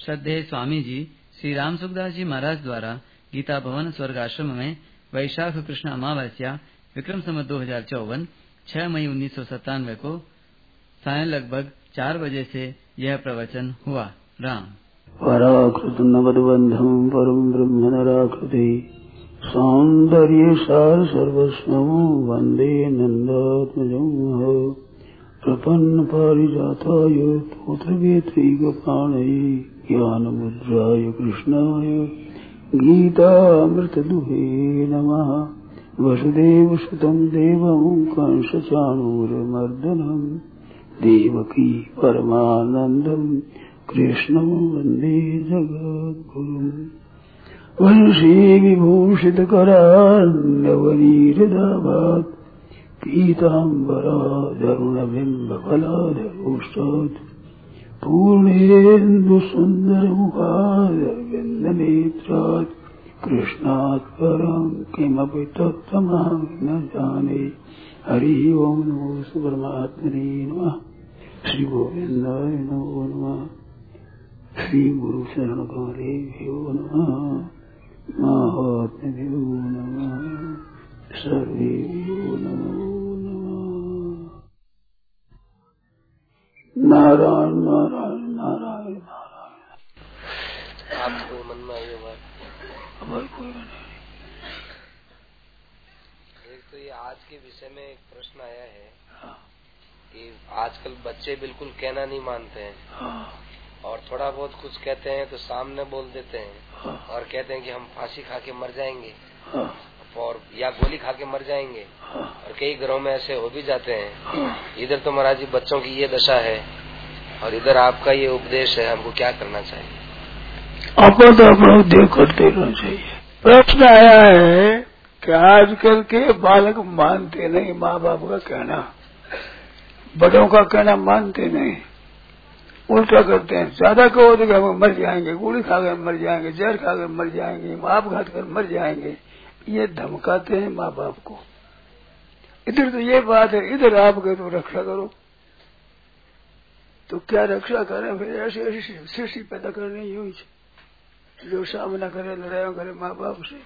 श्रद्धेय स्वामी जी श्री राम सुखदास जी महाराज द्वारा गीता भवन स्वर्ग आश्रम में वैशाख कृष्ण अमावस्या विक्रम संवत 2054 6 मई 1997 को सायं लगभग 4 बजे से यह प्रवचन हुआ। राम पराकृत नवद्बंधम परम ब्रह्म नराकृति सौंदर्य सार सर्वस्वं वंदे नंदात्मजं प्रपन्न पारिजाताय पुत्रवेत्रैकपाणये ज्ञानमुद्राय कृष्णाय गीतामृतदुहे नमः। वसुदेवसुतं देवं कंसचाणूरमर्दनं देवकी परमानन्दं कृष्णं वन्दे जगद्गुरुम्। वंशी विभूषितकरान्नवनीहृदाभात् पीताम्बराधरुणबिम्बफलाधरोष्टात् पूर्णेन्दुसुन्दरमुखादरविन्दनेत्रात् कृष्णात् परं किमपि तत्त्वमहं न जाने। हरि ओम नमो परमात्मने नमः। श्री गोविंदाय नमो नमः। श्री गुरु शरण कमलेभ्यो नमः। महात्म्यो नमः। सर्वेभ्यो नमो नमः। नारायण नारायण नारायण नारायण। आपको मन में आई बात? हमारे कोई नहीं। एक तो ये आज के विषय में एक प्रश्न आया है कि आजकल बच्चे बिल्कुल कहना नहीं मानते हैं और थोड़ा बहुत कुछ कहते हैं तो सामने बोल देते हैं और कहते हैं कि हम फांसी खा के मर जाएंगे और या गोली खा के मर जाएंगे और कई घरों में ऐसे हो भी जाते हैं। इधर तो महाराज जी बच्चों की ये दशा है और इधर आपका ये उपदेश है, हमको क्या करना चाहिए? आपको तो अपना उद्योग करते रहना चाहिए। प्रश्न आया है कि आजकल के बालक मानते नहीं माँ बाप का कहना, बड़ों का कहना मानते नहीं, उल्टा करते हैं। ज्यादा कहो तो हम मर जाएंगे, गोली खाकर मर जाएंगे, जहर खाकर मर जाएंगे, आपघात कर मर जाएंगे, ये धमकाते हैं माँ बाप को। इधर तो ये बात है, इधर आप गए तो रक्षा करो, तो क्या रक्षा करें? फिर ऐसी ऐसी सृष्टि पैदा करनी यूं जो सामना करे, लड़ाई करे माँ बाप से।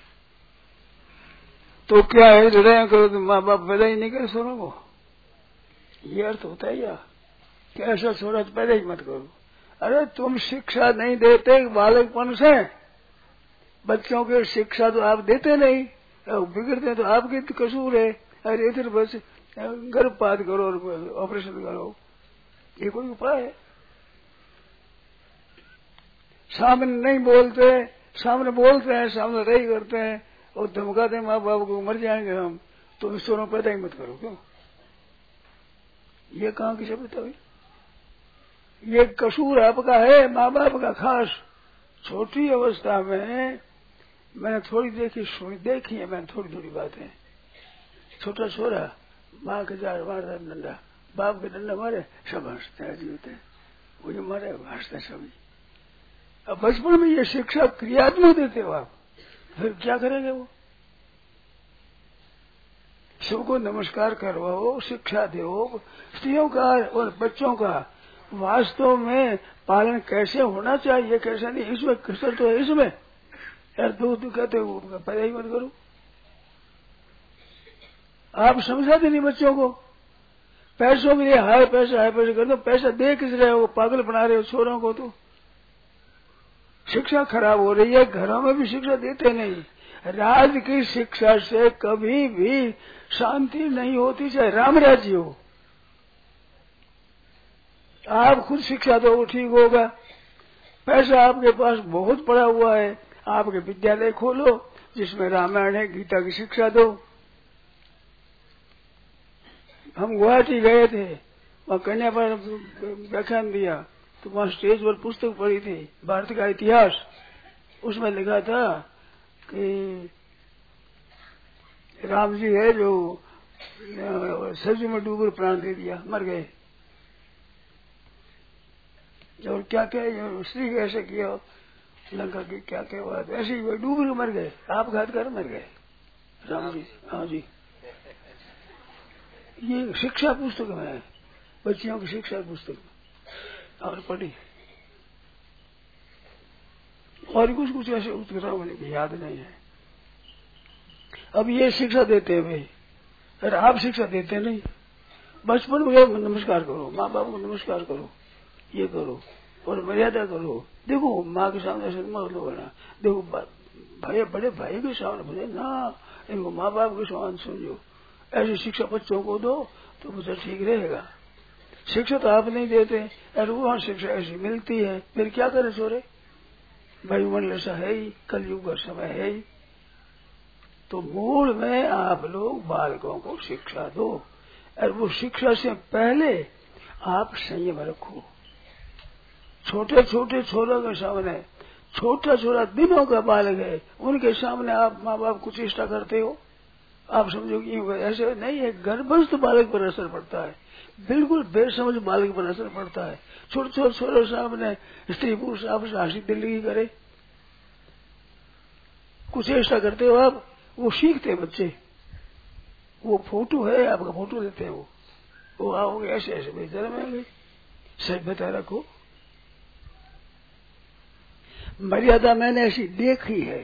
तो क्या है, लड़ाई करो तो माँ बाप पैदा ही नहीं करे सोनों को, ये अर्थ होता है या कि ऐसा सोना तो पैदा ही मत करो। अरे तुम शिक्षा नहीं देते बालकपन से, बच्चों के शिक्षा तो आप देते नहीं, बिगड़ते तो आपके तो कसूर है। अरे इधर बस गर्भपात करो और ऑपरेशन करो, ये कोई उपाय है? सामने नहीं बोलते, सामने बोलते हैं, सामने रही करते हैं और धमकाते हैं माँ बाप को मर जाएंगे हम, तो सोना पैदा ही मत करो। क्यों? ये कहाँ की सभ्यता हुई? ये कसूर आपका है, माँ बाप का खास। छोटी अवस्था में मैंने थोड़ी देखी है मैंने थोड़ी बातें। छोटा छोरा माँ के जार मारता डंडा, बाप के डंडा मारे, सब हंसते हैं, जीवते हैं, वो जो मारे हंसते सभी। अब बचपन में ये शिक्षा क्रियात्मक देते हो आप, फिर क्या करेंगे वो? सबको नमस्कार करवाओ, शिक्षा दो, स्त्रियों का और बच्चों का वास्तव में पालन कैसे होना चाहिए, कैसे नहीं, इसमें कसर तो है। इसमें यार दूध कहते हो पैदा ही मत करो, आप समझाते नहीं बच्चों को। पैसों के लिए हाय पैसा कर दो, पैसा दे किस रहे हो, पागल बना रहे हो छोरों को। तो शिक्षा खराब हो रही है, घरों में भी शिक्षा देते नहीं। राज की शिक्षा से कभी भी शांति नहीं होती, चाहे राम राज्य हो। आप खुद शिक्षा दो, ठीक होगा। पैसा आपके पास बहुत पड़ा हुआ है, आपके विद्यालय खोलो जिसमें रामायण है, गीता की शिक्षा दो। हम गुवाहाटी गए थे, वहां कन्या पर व्याख्यान दिया, तो वहां स्टेज पर पुस्तक पढ़ी थी भारत का इतिहास। उसमें लिखा था कि राम जी है जो सरजू में डूबकर प्राण दे दिया, मर गए। और क्या क्या स्त्री ऐसे किया लंका की, क्या क्या बात, ऐसे ही डूब के मर गए, आपघात कर मर गए राम जी। हाँ जी, ये शिक्षा पुस्तक में है, बच्चियों की शिक्षा पुस्तक में और पढ़ी। और कुछ ऐसे उत्तर मुझे याद नहीं है। अब ये शिक्षा देते हैं भाई, अरे आप शिक्षा देते नहीं। बचपन में नमस्कार करो, माँ बाप को नमस्कार करो, ये करो और मर्यादा करो। देखो माँ के सामने ऐसे मत लो ना, देखो भाई बड़े भाई के सामने बोले ना, इनको माँ बाप के समान समझो। ऐसी शिक्षा बच्चों को दो तो बच्चा ठीक रहेगा। शिक्षा तो आप नहीं देते, अरे वहाँ शिक्षा ऐसी मिलती है, फिर क्या करे छोरे। वायुमंडल ऐसा है ही, कलयुग का समय है ही। तो मूल में आप लोग बालकों को शिक्षा दो, और वो शिक्षा से पहले आप संयम रखो। छोटे छोटे छोरों के सामने, छोटा छोटा दिनों का बालक है, उनके सामने आप माँ बाप कुछ चेष्टा करते हो। आप समझो कि ऐसे नहीं है, गर्भस्थ बालक पर असर पड़ता है, बिल्कुल बेसमझ बालक पर असर पड़ता है। छोटे छोटे छोरों सामने स्त्री पुरुष आपस हंसी दिल्ली करे, कुछ चेष्टा करते हो आप, वो सीखते बच्चे। वो फोटो है, आपका फोटो देते हैं, वो आओगे ऐसे ऐसे भाई जरा में सभ्यता रखो। मर्यादा मैंने ऐसी देखी है,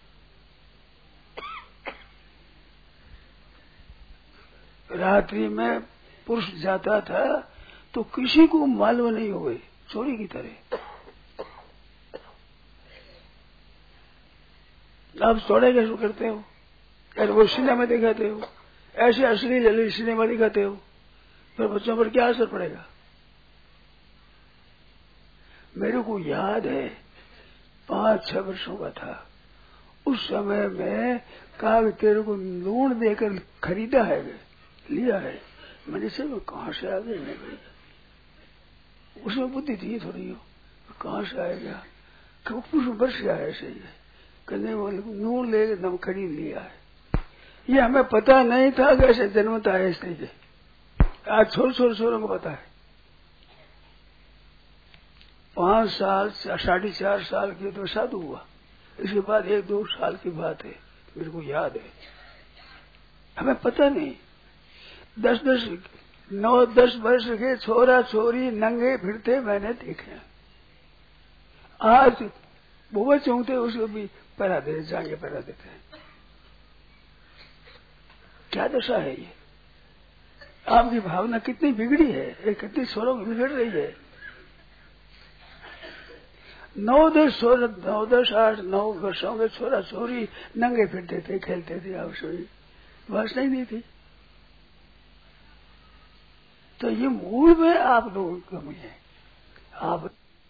रात्रि में पुरुष जाता था तो किसी को मालूम नहीं हुए, चोरी की तरह। आप चौड़े कैसे करते हो, अरे वो सिनेमा दिखाते हो, ऐसे अश्लील सिनेमा दिखाते हो, फिर बच्चों पर क्या असर पड़ेगा। मेरे को याद है 5-6 वर्षों का था, उस समय में कहा तेरे को लूण देकर खरीदा है, लिया है। मैंने से कहाँ से आ गए मैं भाई, उसमें बुद्धि थी थोड़ी, कहाँ से आएगा, कुछ वर्ष आया ऐसे ही कहने लूण ले दम खरीद लिया है। ये हमें पता नहीं था कि ऐसे जन्मता है इस तरीके। आज छोरों को पता है। 5 साल 4.5 साल की तो साधु हुआ, इसके बाद 1-2 साल की बात है, मेरे को याद है। हमें पता नहीं, 9-10 वर्ष के छोरा छोरी नंगे फिरते मैंने देखे। आज वो चौंकते उसको भी पहरा देते, जांगे पहरा देते हैं। क्या दशा है ये, आपकी भावना कितनी बिगड़ी है, ये कितनी छोरों में बिगड़ रही है। 9-10 वर्षों के छोरा छोरी नंगे फिरते थे, खेलते थे, आप सोई बस नहीं दी थी। तो ये मूल में आप लोगों की कमी है। आप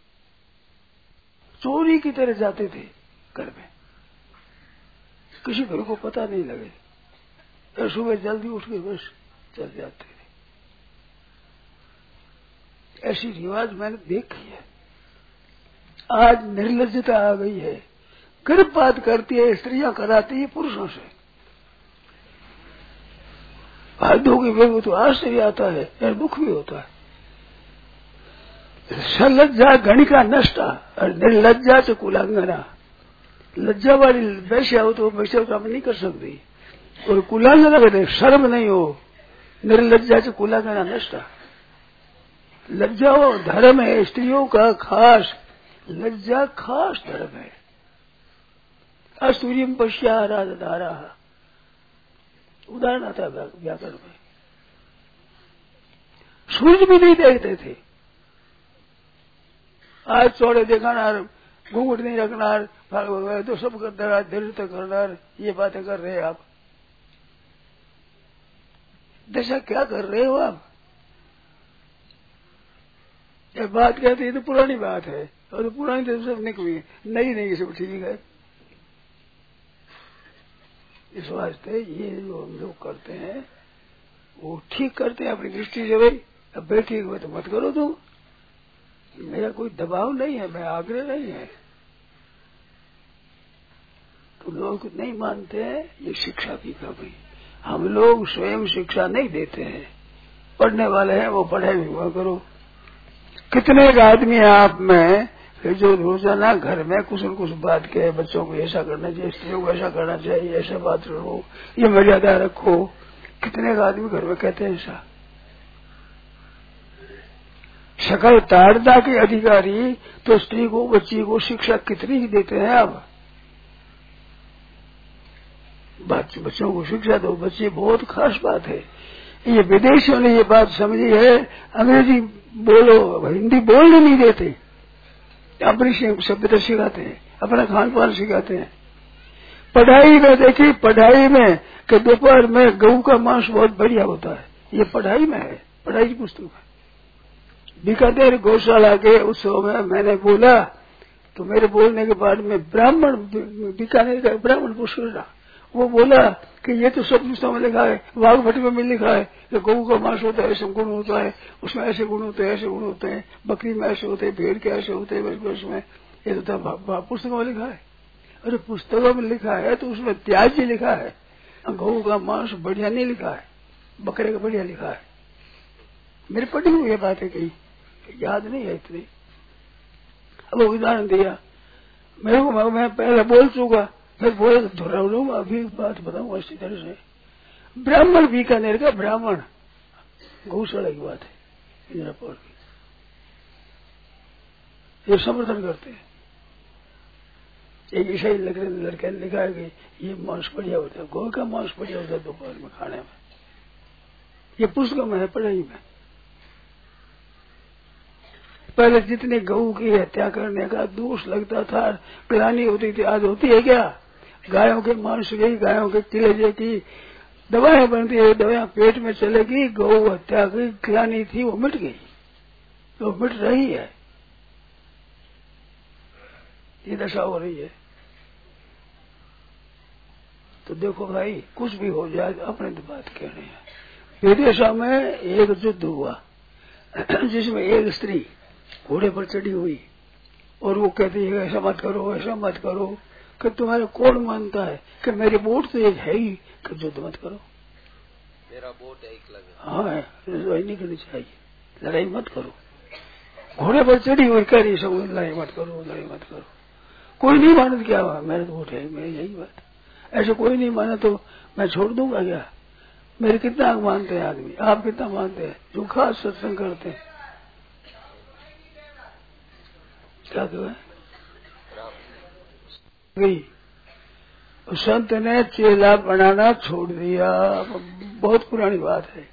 चोरी की तरह जाते थे घर में, किसी घर को पता नहीं लगे, और सुबह जल्दी उठ के बस चल जाते थे। ऐसी रिवाज मैंने देखी है। आज निर्लज्जता आ गई है, गर्भपात करती है स्त्रियां, कराती है पुरुषों से। हाथों की वे तो आश्चर्य आता है और दुख भी होता है। सलज्जा गणिका नष्टा और निर्लज्जा से कुलांगना। लज्जा वाली वैश्या हो तो वैश्या काम नहीं कर सकती, और कुलांगना कहते शर्म नहीं हो, निर्लज्जा से कुलांगना नष्टा। लज्जा हो धर्म है स्त्रियों का खास, लज्जा खास धर्म है। असूर्यम पश्या राजधारा उदाहरण आता है व्याकरण में। सूर्य भी नहीं देखते थे, आज चौड़े दिखाना, घूंघट नहीं रखना, तो सब करना, दृढ़ करना, ये बातें कर रहे हैं आप। दशा क्या कर रहे हो आप। ये बात कहते हैं तो पुरानी बात है, और तो पुरानी तो सब निकली, नई नहीं सब ठीक है। इस वास्ते ये जो हम लोग करते हैं वो ठीक करते हैं अपनी दृष्टि से। भाई अब बैठे हुए तो मत करो, तो मेरा कोई दबाव नहीं है, मैं आग्रह नहीं है। तो लोग नहीं मानते हैं, ये शिक्षा की कमी। हम लोग स्वयं शिक्षा नहीं देते हैं, पढ़ने वाले हैं वो पढ़े भी हुआ करो। कितने एक आदमी है आप में जो रोजाना घर में कुछ न कुछ बात कहे, बच्चों को ऐसा करना चाहिए, स्त्रियों को ऐसा करना चाहिए, ऐसा बात रखो, ये मर्यादा रखो। कितने एक आदमी घर में कहते हैं ऐसा। सकल ताड़ता के अधिकारी तो स्त्री को बच्ची को शिक्षा कितनी ही देते हैं आप। बच्चों को शिक्षा दो, बच्चे बहुत खास बात है। ये विदेशियों ने ये बात समझी है, अंग्रेजी बोलो हिंदी बोलने नहीं देते, अपनी सभ्यता सिखाते हैं, अपना खान पान सिखाते हैं। पढ़ाई में देखिए, पढ़ाई में कि दोपहर में गऊ का मांस बहुत बढ़िया होता है, ये पढ़ाई में है, पढ़ाई की पुस्तक है। बीकानेर गौशाला के उत्सव में मैंने बोला तो मेरे बोलने के बाद में ब्राह्मण, बीकानेर का ब्राह्मण पुष्कर, वो बोला कि ये तो सब पुस्तकों में लिखा है, वाघभट्ट में भी लिखा है कि गऊ का मांस होता है, ऐसे गुण होता है, उसमें ऐसे गुण होते हैं, ऐसे गुण होते हैं, बकरी में ऐसे होते हैं, भेड़ के ऐसे होते हैं, उसमें ये तो पुस्तकों में लिखा है। अरे पुस्तकों में लिखा है तो उसमें त्याज्य लिखा है, गऊ का मांस बढ़िया नहीं लिखा है, बकरे का बढ़िया लिखा है। मेरे पढ़ी हुई ये बात है, कहीं याद नहीं है इतनी। अब उदाहरण दिया मेरे को, मैं पहले बोल चुका, फिर बोले तो दोहरा लूंगा, अभी बात बताऊंगा इसी तरह से। ब्राह्मण, बीकानेर का ब्राह्मण, गौशाला की बात है, इंद्रपुर की, ये समर्थन करते हैं। एक ईसाई लड़के ने लिखा है कि ये मांस बढ़िया होता है, गौ का मांस बढ़िया होता है दोपहर में खाने में, ये पुस्तक में है, पढ़ाई में। पहले जितने गऊ की हत्या करने का दोष लगता था, ग्लानि होती थी, आज होती है क्या? गायों के मांस की, गायों के कलेजे की दवाएं बनती है, दवाएं पेट में चलेगी, गौ हत्या की ग्लानि थी वो मिट गई, वो मिट रही है, ये दशा हो रही है। तो देखो भाई, कुछ भी हो जाए अपने तो बात कहने हैं। विदेशों में एक युद्ध हुआ जिसमें एक स्त्री घोड़े पर चढ़ी हुई और वो कहती है ऐसा मत करो, ऐसा मत करो, कि तुम्हारा कौन मानता है कि मेरी वोट तो एक है ही कि युद्ध मत करो, मेरा वोट एक लगे। हाँ, लड़ाई नहीं करनी चाहिए, लड़ाई मत करो। घोड़े पर चढ़ी हुई कह रही सब लड़ाई मत करो, लड़ाई मत करो। कोई नहीं माना क्या हुआ, मेरे तो वोट है, मेरी यही बात। ऐसे कोई नहीं माना तो मैं छोड़ दूंगा क्या? मेरे कितना मानते हैं आदमी, आप कितना मानते हैं जो खास सत्संग करते हैं? क्या कहे गई संत ने चेला बनाना छोड़ दिया, बहुत पुरानी बात है।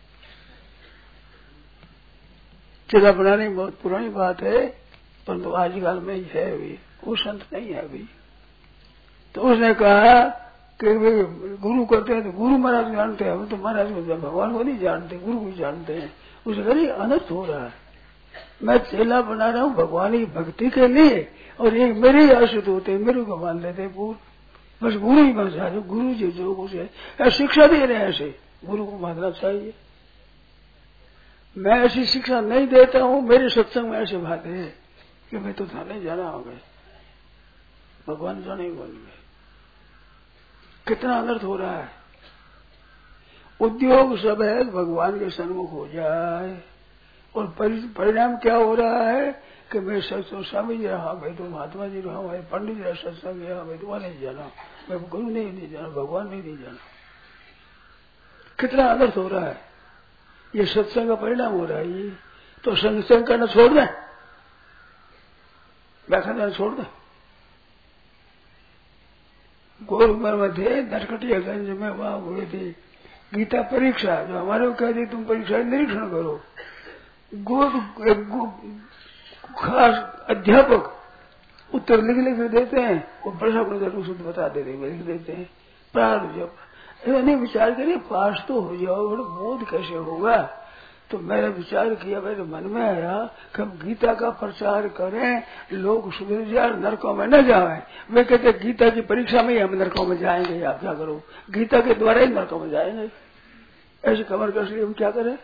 चेला बनाने की बहुत पुरानी बात है, परंतु आजकल में ही है अभी, वो संत नहीं है अभी। तो उसने कहा कि गुरु करते हैं तो गुरु महाराज जानते हैं, हम तो महाराज को भगवान को नहीं जानते, गुरु को जानते हैं। उसे कहा अनर्थ हो रहा है, मैं चेला बना रहा हूँ भगवान की भक्ति के लिए, और ये मेरे ही आश्रित होते हैं, मेरे को मान लेते हैं पूर्ण, बस गुरु ही बन जाए, गुरु जी जो कुछ है शिक्षा दे रहे हैं, ऐसे गुरु को मानना चाहिए। मैं ऐसी शिक्षा नहीं देता हूँ, मेरे सत्संग में ऐसे बात है कि मैं तो थाने जाना होगा, भगवान जाने बोल गए। कितना अनर्थ हो रहा है। उद्योग सब है भगवान के सन्मुख हो जाए, और परिणाम क्या हो रहा है कि मैं सत्संग स्वामी जी रहा, मैं तो महात्मा जी रहा, मैं पंडित जी रहा, सत्संग रहा, मैं तुम्हारा नहीं जाना, मैं गुरु नहीं जाना, भगवान नहीं जाना। कितना अनर्थ हो रहा है, ये सत्संग का परिणाम हो रहा है। ये तो सत्संग करना छोड़ दें, व्याख्या देना छोड़ दें। गोरखपुर में थे, नरकटियागंज में वहां हुए थे गीता परीक्षा, जो हमारे को कहती तुम परीक्षा निरीक्षण करो। खास अध्यापक उत्तर लिख देते हैं, वो प्रश्न शुद्ध बता देते हैं, लिख देते हैं। प्रारंभ जब नहीं विचार करिए, पास तो हो जाओ, बोध कैसे होगा? तो मैंने विचार किया, मेरे मन में आया कि हम गीता का प्रचार करें, लोग सुधर जाए, नरकों में न जाए। वे कहते गीता की परीक्षा में ही हम नरकों में जाएंगे, आप क्या करो, गीता के द्वारा ही नरकों में जाएंगे। ऐसे कमर कस लिए हम क्या करें?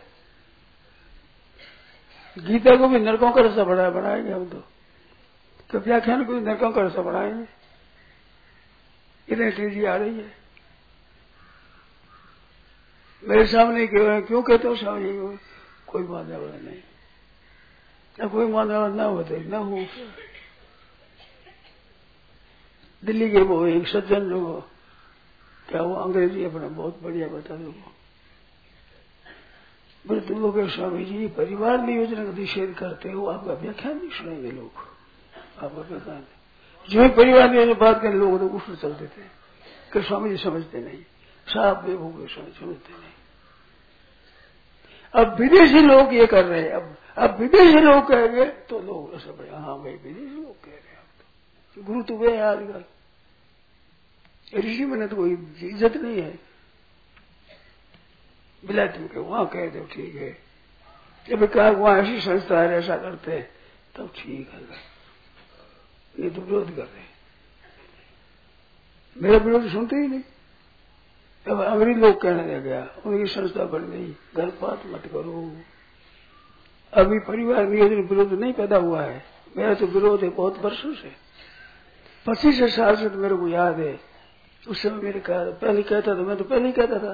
गीता को भी नरकों का रास्ता बढ़ाएंगे हम तो व्याख्यान को भी नरकों का रास्ता बढ़ाएंगे। इतनी तेजी आ रही है मेरे सामने। क्यों कहते हो स्वामी जी? कोई मानने वाला नहीं, या कोई मानने वाला ना होते न हो। दिल्ली के वो एक सज्जन जो क्या वो अंग्रेजी अपना बहुत बढ़िया बता दो, बोले तुम लोग स्वामी जी परिवार नियोजन का निषेध करते हो, आपका व्याख्यान नहीं सुनेंगे लोग, आपका व्याख्यान जो परिवार नियोजन बात करें लोग तो उठ चल देते हैं कि स्वामी जी समझते नहीं, साफ बेवकूफ स्वामी समझते नहीं। अब विदेशी लोग ये कर रहे हैं, अब विदेशी लोग कहेंगे तो लोग ऐसा बड़े, हाँ भाई विदेशी लोग कह रहे हैं, तो गुरु तो वे आजकल ऋषि में तो कोई इज्जत नहीं है, बिलाती के वहां कह दो ठीक है, जब कहा वहां ऐसी संस्था है ऐसा करते हैं तब ठीक है, ये तो विरोध कर रहे हैं, मेरा विरोध सुनते ही नहीं। अब अंग्रेज लोग कहने लग गया, उनकी संस्था बन गई, गर्भपात मत करो। अभी परिवार नियोजन विरोध नहीं पैदा हुआ है, मेरा तो विरोध है बहुत वर्षों से, 25 साल से तो मेरे को याद है। उस समय मेरे पहले कहता था, मैं तो पहले ही कहता था,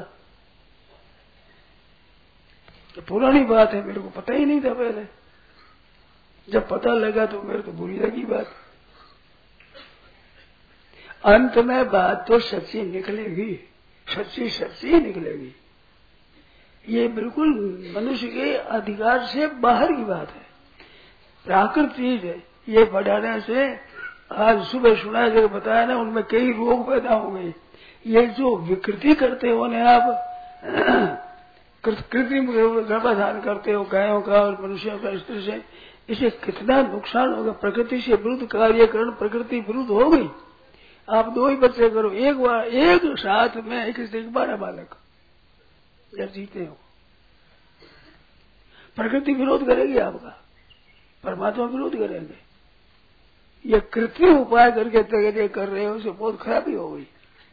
तो पुरानी बात है, मेरे को पता ही नहीं था पहले, जब पता लगा तो मेरे को बुरी लगी बात। अंत में बात तो सच्ची निकलेगी, सच्ची सच्ची निकलेगी, ये बिल्कुल मनुष्य के अधिकार से बाहर की बात है, प्राकृतिक चीज है। ये बढ़ाने से आज सुबह सुना जब बताया ना, उनमें कई रोग पैदा हो गए। ये जो विकृति करते हो ना आप, कृत्रिम गर्भाधान करते हो गायों का और मनुष्यों का स्त्री से, इसे कितना नुकसान होगा। प्रकृति से विरुद्ध कार्यकरण प्रकृति विरुद्ध हो गई। आप 2 ही बच्चे करो, एक साथ में एक स्त्री 12 बालक जब जीते हो, प्रकृति विरोध करेगी आपका, परमात्मा विरोध करेंगे। ये कृत्रिम उपाय करके तैयारी कर रहे हो, उसे बहुत खराबी हो गई,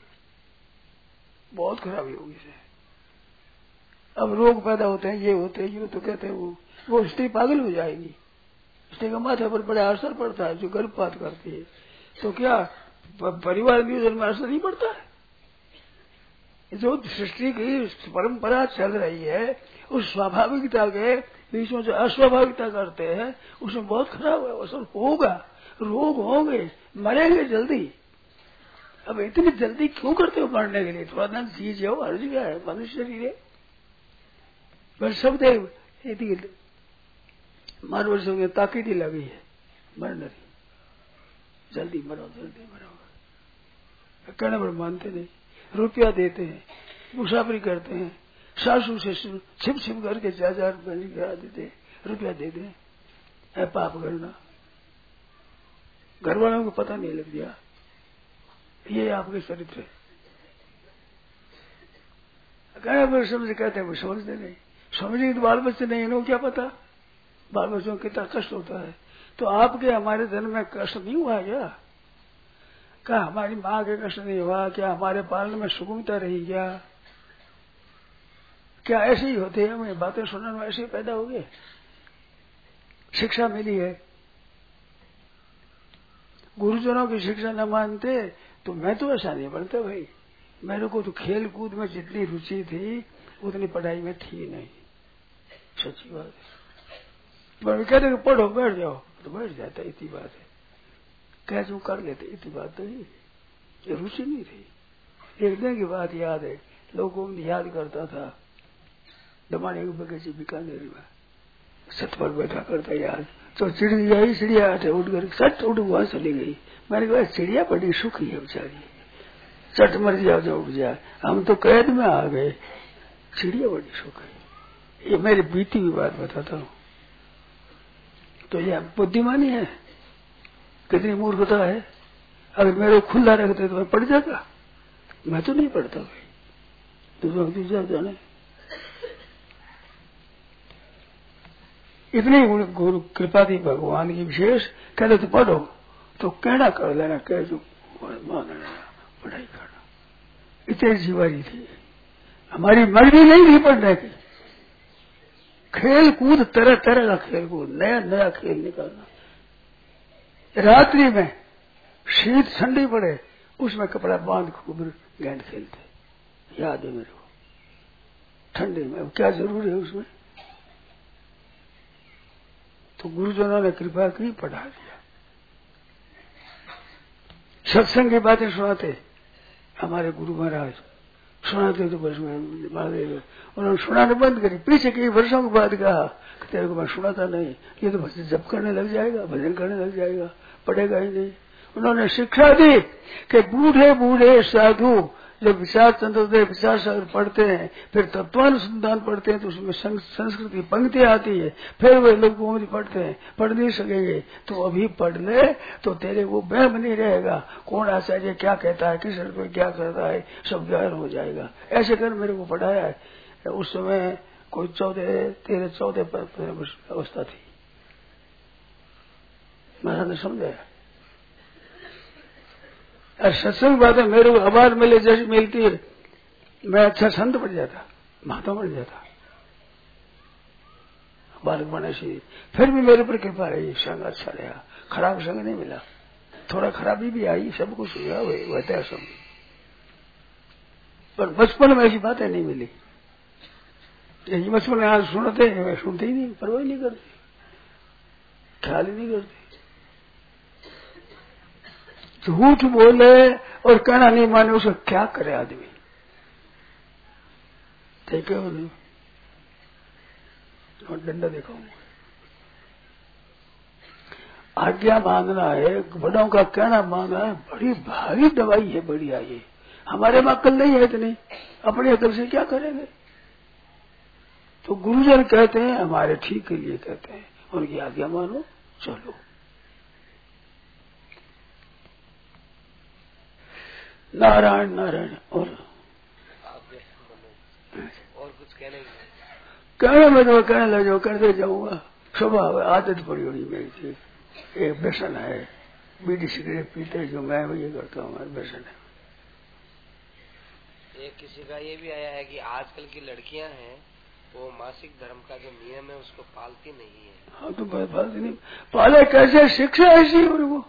बहुत खराबी होगी इसे। अब रोग पैदा होते हैं, ये होते हैं, ये तो कहते हैं वो स्त्री पागल हो जाएगी, स्त्री का माथे पर बड़ा असर पड़ता है जो गर्भपात करती है। तो क्या परिवार नियोजन में असर नहीं पड़ता है? जो सृष्टि की परंपरा चल रही है, उस स्वाभाविकता के बीच में जो अस्वाभाविकता करते हैं, उसमें बहुत खराब असर होगा, रोग होंगे, मरेंगे जल्दी। अब इतनी जल्दी क्यों करते हो मरने के लिए? थोड़ा दिन जी जाओ, हर जगह है मनुष्य शरीर है, बस सब देख मानव में ताकीद ही लगी है मरने की, जल्दी मरो जल्दी मरो। कहने पर मानते नहीं, रुपया देते हैं, मुसाफरी करते हैं, सासू से छिप छिप करके 4,000 रुपये गिरा देते, रुपया दे दें, है पाप करना। घर वालों को पता नहीं लग गया, ये आपके चरित्र है। कहने पर समझ कहते हैं वो समझते नहीं, समझे तो बाल बच्चे नहीं, इन्हों क्या पता बाल बच्चों को कितना कष्ट होता है। तो आपके हमारे जन्म में कष्ट नहीं हुआ क्या हमारी माँ के कष्ट नहीं हुआ? क्या हमारे पालन में सुगमता रही? क्या ऐसे ही होते हैं? हमें बातें सुनने में ऐसे ही पैदा हो गए, शिक्षा मिली है, गुरुजनों की शिक्षा न मानते तो मैं तो ऐसा नहीं बनता भाई। मेरे को तो खेल कूद में जितनी रुचि थी उतनी पढ़ाई में थी नहीं, सच्ची बात है। मैं कहते कि पढ़ो बैठ जाओ तो बैठ जाता, इतनी बात है। कह जो कर लेते, इतनी बात तो नहीं, ये रुचि नहीं थी। एक दिन की बात याद है, लोगों को याद करता था, दमाने के बगीचे बीकानेर में छत पर बैठा करता याद, तो चिड़िया ही चिड़िया उठ कर सट उठ वहां चली गई। मैंने कहा चिड़िया बड़ी सुखी है बेचारी, चट मर जाओ जो उठ जाए, हम तो कैद में आ गए, चिड़िया बड़ी सुखी। ये मेरी बीती हुई बात बताता हूँ। तो यह बुद्धिमानी है, कितनी मूर्खता है। अगर मेरे को खुला रखते तो मैं पढ़ जाता, मैं तो नहीं पढ़ता भाई, दूसरा जाने। इतनी गुरु कृपा थी भगवान की विशेष। कहते तो पढ़ो तो कहना कर लेना, कह जो मान लेना, पढ़ाई करना, इतनी जीवारी थी। हमारी मर्जी नहीं थी पढ़ने की। खेल कूद तरह तरह का खेल कूद, नया नया खेल निकालना। रात्रि में शीत ठंडी पड़े उसमें कपड़ा बांध खूब गेंद खेलते, याद है मेरे को। ठंडी में क्या जरूर है उसमें? तो गुरुजनों ने कृपा की, पढ़ा दिया। सत्संग की बातें सुनाते हमारे गुरु महाराज, सुनाते तो बस महादेव उन्होंने सुनाने बंद करी। पीछे कई वर्षों के बाद कहा कि तेरे को मैं सुनाता नहीं, ये तो भजन जप करने लग जाएगा, भजन करने लग जाएगा, पढ़ेगा ही नहीं। उन्होंने शिक्षा दी कि बूढ़े बूढ़े साधु जब विचार चंद्रोदय विचार सागर पढ़ते हैं, फिर तत्वानुसंधान पढ़ते हैं, तो उसमें संस्कृत की पंक्तियां आती है, फिर वे लोग गोमती पढ़ते हैं, पढ़ नहीं सकेंगे तो अभी पढ़ ले तो तेरे वो वहम नहीं रहेगा, कौन आचार्य क्या कहता है, किस अर्थ में क्या कहता है, सब ज्ञान हो जाएगा। ऐसे कर मेरे को पढ़ाया है। उस समय कोई 13-14 अवस्था थी। महाराज ने समझाया। और सत्संग बातें मेरे को आवाज मिले जैसी मिलती है, मैं अच्छा संत बन जाता, महात्मा बन जाता, बालक बने से। फिर भी मेरे पर कृपा रही, संग अच्छा रहा, खराब संग नहीं मिला। थोड़ा खराबी भी आई, सब कुछ हुआ, वह सब, पर बचपन में ऐसी बातें नहीं मिली। यही बचपन में आज सुनते हैं, मैं सुनते ही नहीं, परवाह नहीं करती, ख्याल ही नहीं करती। झूठ बोले और कहना नहीं माने, उसे क्या करे आदमी। ठीक है, और डंडा दिखाऊंगा। आज्ञा मांगना है, बड़ों का कहना मांगना है, बड़ी भारी दवाई है, बढ़िया। ये हमारे में अक्ल नहीं है इतनी, अपनी अक्ल से क्या करेंगे। तो गुरुजन कहते हैं, हमारे ठीक के लिए कहते हैं, उनकी आज्ञा मानो, चलो। नारायण नारायण। और कुछ कहने में तो कहने लग जाओ, करते जाऊंगा। स्वभाव आदत पड़ी हुई मेरी थी, एक व्यसन है, बीड़ी सिगरेट पीते जो मैं ये करता हूँ, व्यसन है। एक किसी का ये भी आया है कि आजकल की लड़कियां हैं वो मासिक धर्म का जो नियम है उसको पालती नहीं है। हाँ तो पालती नहीं, पाले कैसे, शिक्षा ऐसी उनको।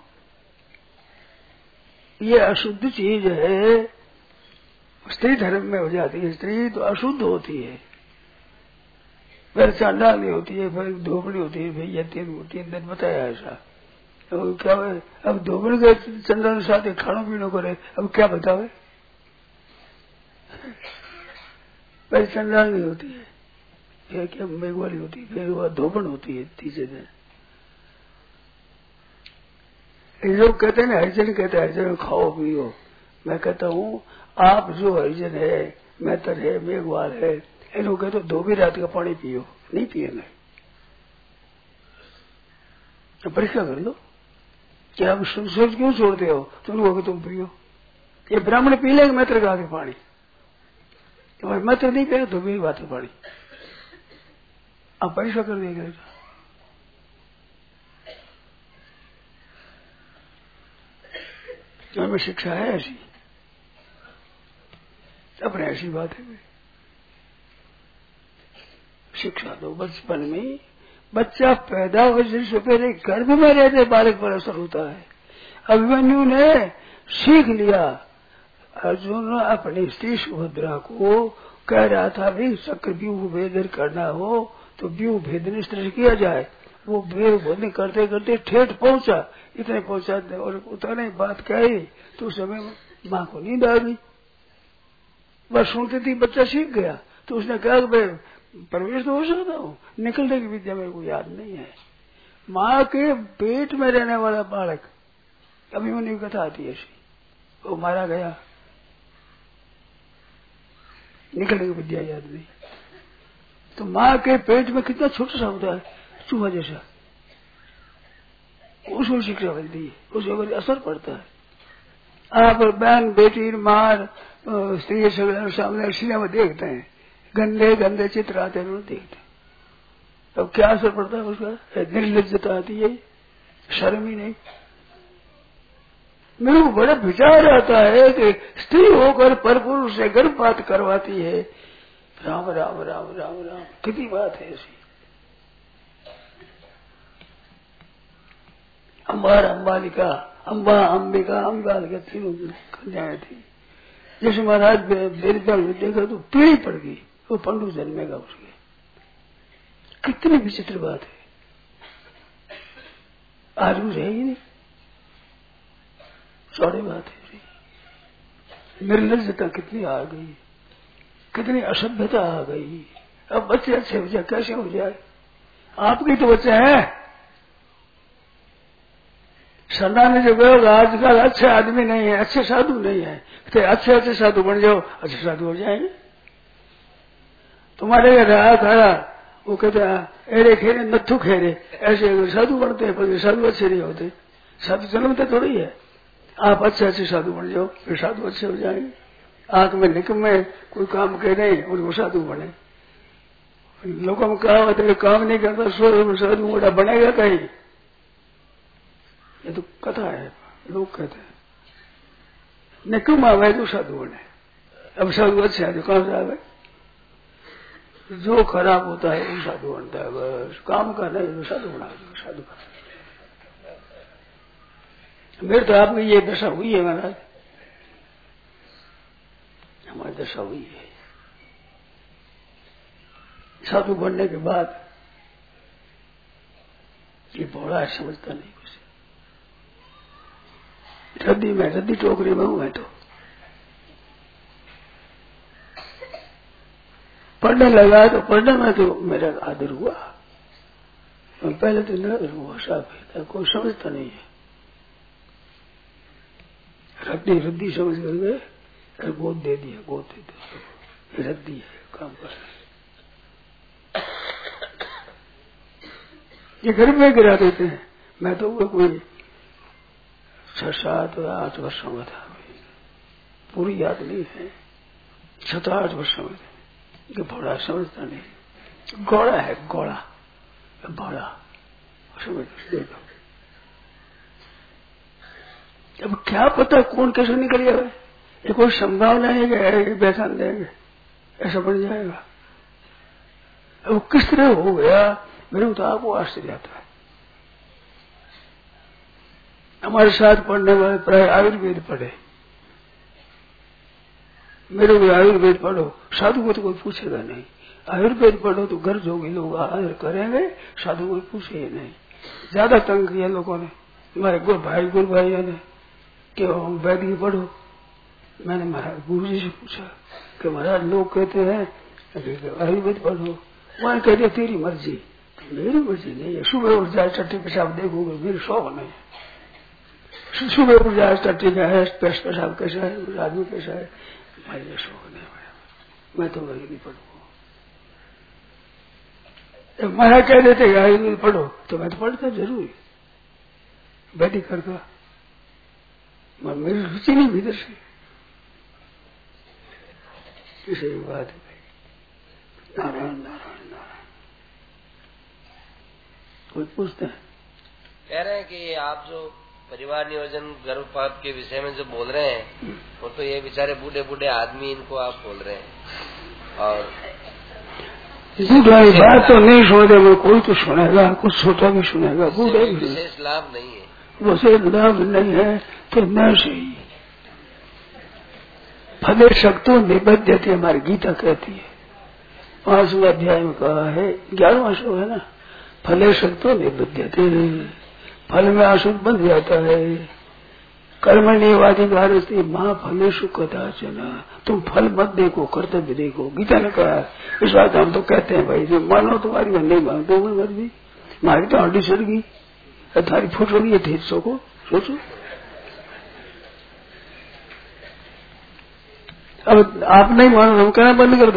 ये अशुद्ध चीज है, स्त्री धर्म में हो जाती है, स्त्री तो अशुद्ध होती है, फिर चांडाली होती है, फिर धोबड़ी होती है। भैया 3 दिन बताया ऐसा। अब क्या है, अब धोबड़ी के चंद्र साथ खाना पीना करे, अब क्या बतावे। फिर चंडाली होती है, फिर क्या मेघवाली होती है, फिर वह धोबड़ होती है 3 दिन। लोग कहते हैं ना, हरिजन कहते हैं हरिजन खाओ पियो। मैं कहता हूँ आप जो हरिजन है, मेहतर है, मेघवाल है, इन लोग कहते धोबी रात का पानी पियो, नहीं पिएंगे। तो परीक्षा कर लो, क्या आप सोच क्यों छोड़ते हो, तुम लोग तुम पियो। ये ब्राह्मण पी लेंगे मैत्र का आगे पानी, मैत्र नहीं पिएगा धोबी बात का पानी। आप परीक्षा कर देंगे। हमें शिक्षा है ऐसी, अपने ऐसी बात है। शिक्षा दो बचपन में, बच्चा पैदा हो से पहले गर्भ में रहते बालक पर असर होता है। अभिमन्यु ने सीख लिया, अर्जुन अपनी स्त्री सुभद्रा को कह रहा था भी चक्र व्यूह भेदन करना हो तो व्यूह भेदन इस तरह से किया जाए। वो भेदन करते करते ठेठ पहुंचा, इतने पहुंचा और उतने बात कही तो उस समय माँ को नींद आ गई। बस सुनती थी, बच्चा सीख गया। तो उसने कहा कि भाई प्रवेश तो हो सकता हूँ, निकलने की विद्या मेरे को याद नहीं है। माँ के पेट में रहने वाला बालक, अभिमन्यु की कथा आती है ऐसी, वो मारा गया, निकलने की विद्या याद नहीं। तो माँ के पेट में कितना छोटा सा होता है, चूहा जैसा, उसको शिक्षा मिलती है, उसके असर पड़ता है। आप बहन बेटी मार स्त्री सामने सिनेमा देखते हैं, गंदे गंदे चित्र आते हैं, देखते हैं, तब क्या असर पड़ता है उसका, निर्लज्जता आती है, शर्म ही नहीं। मेरे को बड़ा विचार आता है कि स्त्री होकर परपुरुष से गर्भपात करवाती है। राम राम राम राम राम, कितनी बात है ऐसी। अंबार अंबालिका, अम्बा अंबिका अंबालिका तीनों कन्याएं थी। जैसे महाराज बेरता देखा तो पीढ़ी पड़ गई, वो पंडु जन्मेगा उसके। कितनी विचित्र बात है, आज भी रहेगी नहीं, चौड़ी बात है। निर्लज्जता कितनी आ गई, कितनी असभ्यता आ गई। अब बच्चे अच्छे हो जाए, कैसे हो जाए? आपके तो बच्चे हैं। सरदार ने जो कहा आजकल अच्छे आदमी नहीं है, अच्छे साधु नहीं है, तो अच्छे साधु बन जाओ, अच्छे साधु हो जाएंगे। तुम्हारे रहा खड़ा वो कहते एरे खेरे नथु खेरे, ऐसे साधु बनते हैं, पर साधु अच्छे नहीं होते। साधु जन्मते थोड़ी है। आप अच्छे साधु बन जाओ, फिर साधु अच्छे हो जाएंगे। आंख में निकम्मे कोई काम कह रहे हैं उनको साधु बने। लोगों में कहा होता काम नहीं करता सो साधु मोटा बनेगा कहीं। ये तो कथा है, लोग कहते हैं निकम्मा आवे तो साधु बने। अब साधु अच्छे है जो कहां से आवे? जो खराब होता है वो साधु बनता है। बस काम का नहीं वो साधु बना दो, साधु का। मेरे तो आपकी ये दशा हुई है महाराज, हमारी दशा हुई है। साधु बनने के बाद ये भोला समझता नहीं कुछ। रद्दी टोकरी में हूं मैं तो पढ़ने लगा, तो पढ़ने में तो मेरा आदर हुआ। पहले तो निरादर हुआ, साफ कोई समझता नहीं है। रद्दी समझ कर गए, गोद दे दिया, रद्दी है काम कर। ये घर में गिरा देते हैं। मैं तो वो कोई 6, 7, 8 वर्षों में था, पूरी याद नहीं है। 7, 8 वर्षों में ये भोला समझता नहीं। घोड़ा है, घोड़ा भोला समझ देखो। अब क्या पता कौन कैसे निकल जाए, ये कोई संभावना है कि पहचान देंगे ऐसा बन जाएगा। अब किस तरह हो गया मेरे को तो आपको आश्चर्य आता है। हमारे साथ पढ़ने वाले प्राय आयुर्वेद पढ़े, मेरे को आयुर्वेद पढ़ो, साधु को तो कोई पूछेगा नहीं। आयुर्वेद पढ़ो तो घर जोगी लोग आदर करेंगे, साधु कोई पूछे ही नहीं। ज्यादा तंग किया लोगों ने, हमारे गुरु भाइयों ने कि हम वैदिक पढ़ो। मैंने महाराज गुरु जी से पूछा कि महाराज लोग कहते हैं आयुर्वेद पढ़ो, वहां कह दिया तेरी मर्जी। मेरी मर्जी नहीं है। सुबह उठ जाए टट्टी पेशाब देखोगे, मेरी शौक नहीं है। सुबह उठ जाए टट्टी का है पेशाब कैसा है, आदमी कैसा है, मेरे शौक नहीं है। मैं तो वैदिक पढ़ूंगा। महाराज कह देते आयुर्वेद पढ़ो तो मैं तो पढ़ता जरूर वैदिक करता, मेरी रुचि नहीं भीतर से। इसे बात है नारायण नारायण नारायण। कोई पूछते हैं, कह रहे हैं कि आप जो परिवार नियोजन गर्भपात के विषय में जो बोल रहे हैं वो तो ये बेचारे बूढ़े बूढ़े आदमी इनको आप बोल रहे हैं। और बात तो नहीं सुनेगा कोई, तो सुनेगा, कुछ छोटा भी सुनेगा, बूढ़े भी। विशेष लाभ नहीं है, वैसे लाभ नहीं है तो न सही। फले शक्तो निबद्धते हमारी गीता कहती है, 5वें अध्याय में कहा है, 11वां श्लोक है ना, फले शक्तो निबद्धते, फल में आसुद बंध जाता है। कर्मण्येवाधिकारस्ते मां फलेषु कदाचन, तुम फल मत देखो कर्तव्य देखो, गीता ने कहा। इस बात हम तो कहते हैं भाई जो मानो तुम्हारी मैं नहीं मानते मैं मत भी, हमारी तो हड्डी सड़ गई, थारी फुट रही है 300 को, सोचो। अब आप नहीं मानो हम कहना बंद कर दें,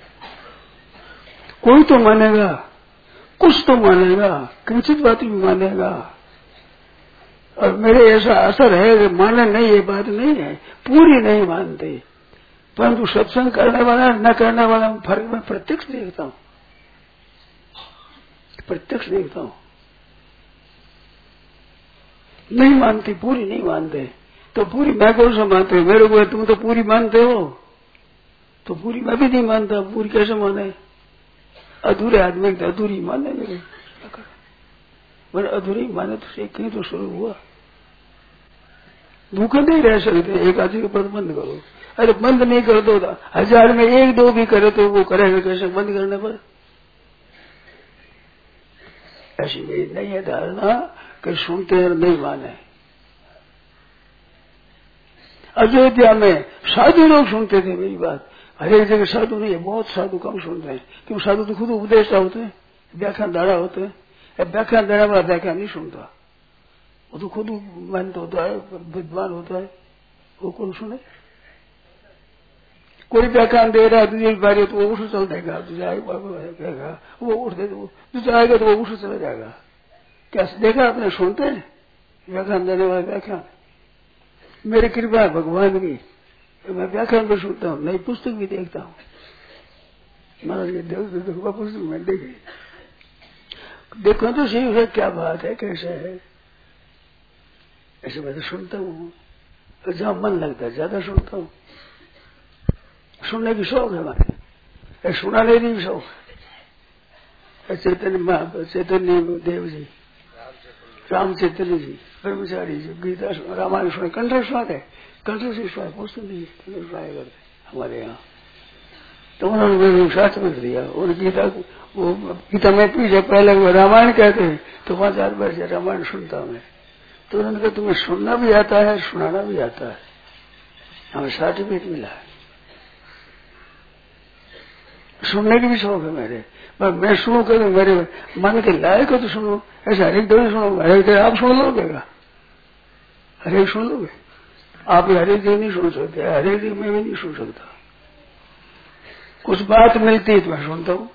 कोई तो मानेगा, कुछ तो मानेगा, किंचित बात भी मानेगा। और मेरे ऐसा असर है कि माने नहीं, ये बात नहीं है, पूरी नहीं मानते, परंतु सत्संग करने वाला न करने वाला फर्क मैं प्रत्यक्ष देखता हूं, प्रत्यक्ष देखता हूं। नहीं मानती, पूरी नहीं मानते, तो पूरी मैं कौन सा मानते हो? मेरे को तुम तो पूरी मानते हो, तो पूरी मैं भी नहीं मानता, पूरी कैसे माने? अधूरे आदमी तो अधूरी माने, मेरे अधूरी माने तो कहीं तो शुरू हुआ। भूखे नहीं रह सकते, एक आदमी के पद बंद करो, अरे बंद नहीं कर दो, 1000 में 1-2 भी करे तो वो करेगा कैसे बंद करने पर? ऐसी मेरी नहीं है धारणा कि सुनते हैं नहीं माने। अयोध्या में साधु लोग सुनते थे मेरी बात, हर एक जगह साधु नहीं है, बहुत साधु कम सुनते हैं, क्योंकि साधु तो खुद उपदेशता होते हैं, व्याख्यान दाड़ा होते हैं। व्याख्यान देने वाला व्याख्यान नहीं सुनता, वो तो खुद महंत होता है, विद्वान होता है, वो कौन सुने? कोई व्याख्यान दे रहा है दूसरी बारी तो वो उठ चल देगा, कहेगा वो उठ दे, दूसरा आएगा तो वो उठ चला जाएगा। क्या देखा आपने? सुनते हैं व्याख्यान देने वाला व्याख्यान। मेरी कृपा है भगवान की, मैं व्याख्यान भी सुनता हूँ, नई पुस्तक भी देखता हूँ। महाराज ये देखो पुस्तक में देखी, देखो तो सही है क्या बात है, कैसे है, ऐसे मैं तो सुनता हूँ। जहाँ मन लगता है ज्यादा सुनता हूँ। सुनने की शौक है हमारे, सुनाने की भी शौक है। चैतन्य देव जी, राम चैतन्य जी, ब्रह्मचारी जी, गीता रामायण सुने, कंठ स्वाद है, कंठ से स्वाद पुस्तक नहीं सुनाया करते हमारे यहाँ। तो उन्होंने मेरे शास्त्र में दिया, और गीता वो गीता में पीछे पहले वो रामायण कहते हैं, तो 5-4 वर्ष रामायण सुनता मैं। तो उन्होंने कहा तुम्हें सुनना भी आता है, सुनाना भी आता है, हमें सर्टिफिकेट मिला है। सुनने की भी शौक है मेरे, पर मैं सुनू कर मेरे मन के लायक हो तो सुनो, ऐसे हरेक दिन सुनो, हरेक दिन आप सुन लोगे, हरेक सुन लोगे आप? हरेक दिन नहीं सुन सकते, हरेक दिन मैं भी नहीं सुन सकता। कुछ बात मिलती है तो मैं सुनता हूँ।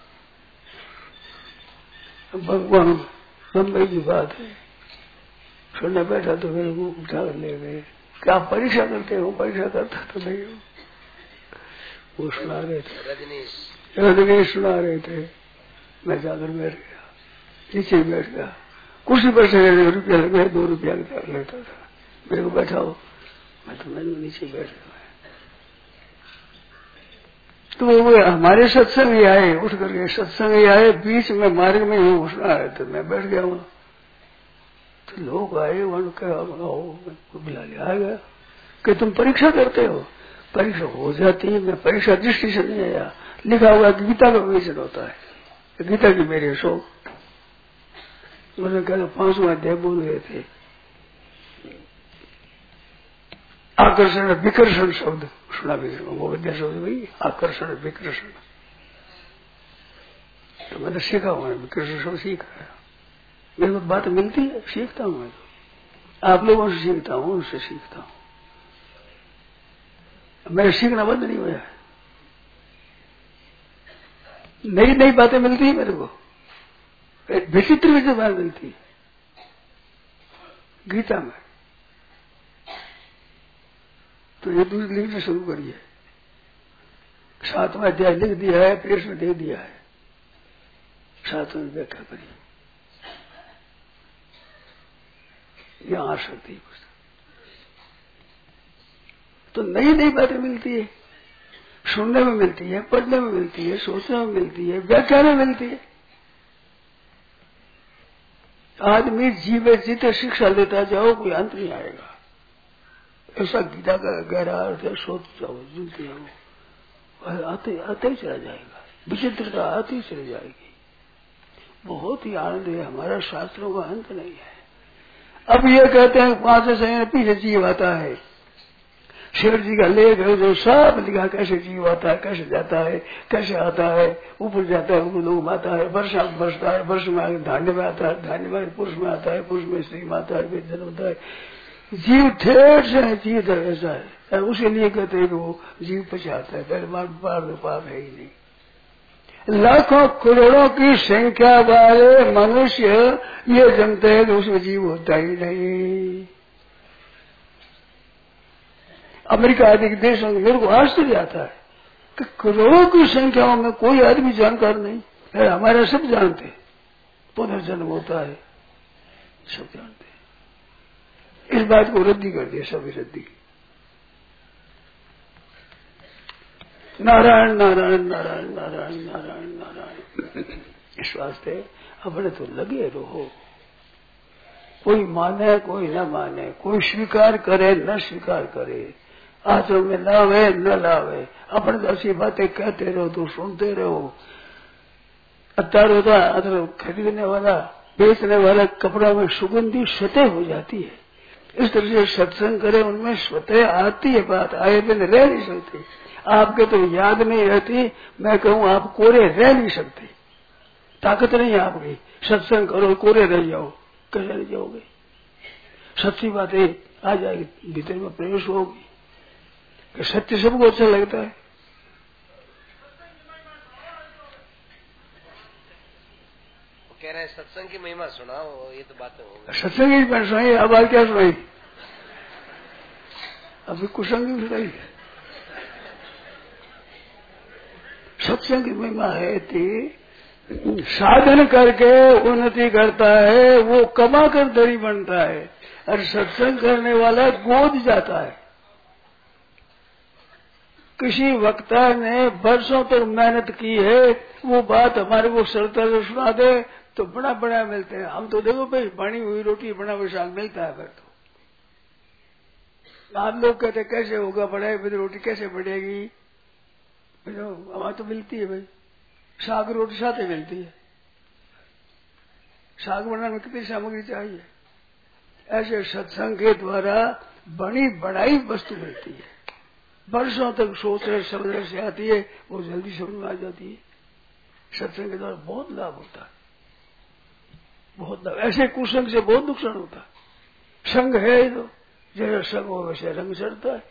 भगवान बम्बई की बात है, सुनने बैठा तो मेरे को उठा ले गए, क्या परीक्षा करते हो? परीक्षा करता तो नहीं हो। वो सुना रहे थे, रजनीश सुना रहे थे, मैं जाकर बैठ गया, नीचे बैठ गया, कुर्सी पर से ₹1 लगे, 2 रुपया लेता था, मेरे को बैठाओ, मैं तो नहीं नीचे बैठ गया। तो वो हमारे सत्संग ही आए, उठ करके सत्संग ही आए, बीच में मार्ग में ही घुसना है, तो मैं बैठ गया वहां। तो लोग आए, वहां कहा बुला लिया, आ गया कि तुम परीक्षा करते हो? परीक्षा हो जाती है, मैं परीक्षा दृष्टि से नहीं आया। लिखा हुआ गीता का विवेचन होता है, गीता की मेरे शौक। उन्होंने कहा 5वां अध्याय बोल रहे थे, आकर्षण विकर्षण शब्द सुना भी, वो विद्या शब्द भाई आकर्षण विकर्षण, तो मैंने सीखा हुआ है, विकर्षण शब्द सीखा है। मेरे को बात मिलती है, सीखता हूँ मैं, तो आप लोगों से सीखता हूँ, उनसे सीखता हूँ, मेरा सीखना बंद नहीं हुआ है। नई नई बातें मिलती है मेरे को, विचित्र विचित्र बात मिलती है गीता में। तो ये दूसरी लिखना शुरू करिए, 7वां अध्याय लिख दिया है, प्रेस में दे दिया है, 7वां व्याख्या करिए, यहां आ सकती है पुस्तक। तो नई नई बातें मिलती है, सुनने में मिलती है, पढ़ने में मिलती है, सोचने में मिलती है, व्याख्या में मिलती है। आदमी जीवे जीते शिक्षा लेता जाओ, कोई अंत नहीं आएगा। ऐसा गीता का गहरा अर्थ है, सोच जाओ, जुलते जाओ, आते आते ही चला जाएगा, विचित्रता आती ही चली जाएगी। बहुत ही आनंद है, हमारा शास्त्रों का अंत नहीं है। अब ये कहते हैं 5 से पीछे जीव आता है, शेर जी का लेख है जो सब लिखा, कैसे जीव आता है, कैसे जाता है, कैसे आता है, ऊपर जाता है, ऊपर लोग आता है, वर्षा बरसता है, वर्ष में धान्य में आता है, धान्य में पुरुष में आता है, पुरुष में स्त्री में आता है, फिर जन्म होता है। जीव ठेठ से है, जीव ऐसा है, उसे लिए कहते हैं कि वो जीव पचाता है, पहले बार पाप है ही नहीं। लाखों करोड़ों की संख्या वाले मनुष्य ये जानते हैं कि उसमें जीव होता ही नहीं। अमेरिका आदि के देशों में मेरे को आश्चर्य आता है कि करोड़ों की संख्याओं में कोई आदमी जानकार नहीं है। हमारे सब जानते, पुनर्जन्म होता है, सब जानते। इस बात को रद्दी कर दिया, सभी रद्दी। नारायण नारायण नारायण नारायण नारायण नारायण। इस वास्ते अपने तो लगे रहो, कोई माने कोई न माने, कोई स्वीकार करे न स्वीकार करे, आचरण में लावे न लावे, अपने तो ऐसी बातें कहते रहो तो सुनते रहो। अत्यार होता है, खरीदने वाला बेचने वाला कपड़ा में सुगंधी स्वतः हो जाती है। इस तरह से सत्संग करे, उनमें स्वतः आती है बात, आए बिन रह नहीं सकते। आपके तो याद नहीं रहती। मैं कहूँ आप कोरे रह नहीं सकते, ताकत नहीं है आपकी। सत्संग करो कोरे रह जाओ, कैसे रह जाओगे? सच्ची बातें आ जाएगी, भीतर में प्रवेश होगी कि सत्य सबको अच्छा लगता है। कह रहे हैं सत्संग की महिमा सुनाओ, ये तो बातें हो गई। सत्संग की महिमा सुनाई, अब आज क्या सुनाई? अभी कुसंग भी सुनाई। सत्संग की महिमा है कि साधन करके उन्नति करता है, वो कमा कर धनी बनता है, और सत्संग करने वाला गोद जाता है। किसी वक्ता ने वर्षों तक मेहनत की है, वो बात हमारे को सरलता से सुना दे तो बड़ा बड़ा मिलते हैं। हम तो देखो भाई, बनी हुई रोटी बना हुआ साग मिलता है। फिर तो आप लोग कहते कैसे होगा, बढ़ाई हुई रोटी कैसे बढ़ेगी? हमारे तो मिलती है भाई, साग रोटी साथ ही मिलती है। साग बनाने में कितनी सामग्री चाहिए? ऐसे सत्संग के द्वारा बनी बढ़ाई वस्तु मिलती है। वर्षों तक सोच समझ से आती है, वो जल्दी समझ में आ जाती है। सत्संग के द्वारा बहुत लाभ होता है, बहुत लाभ। ऐसे कुसंग से बहुत नुकसान होता है। संग है तो जैसा संग हो वैसे रंग चढ़ता है।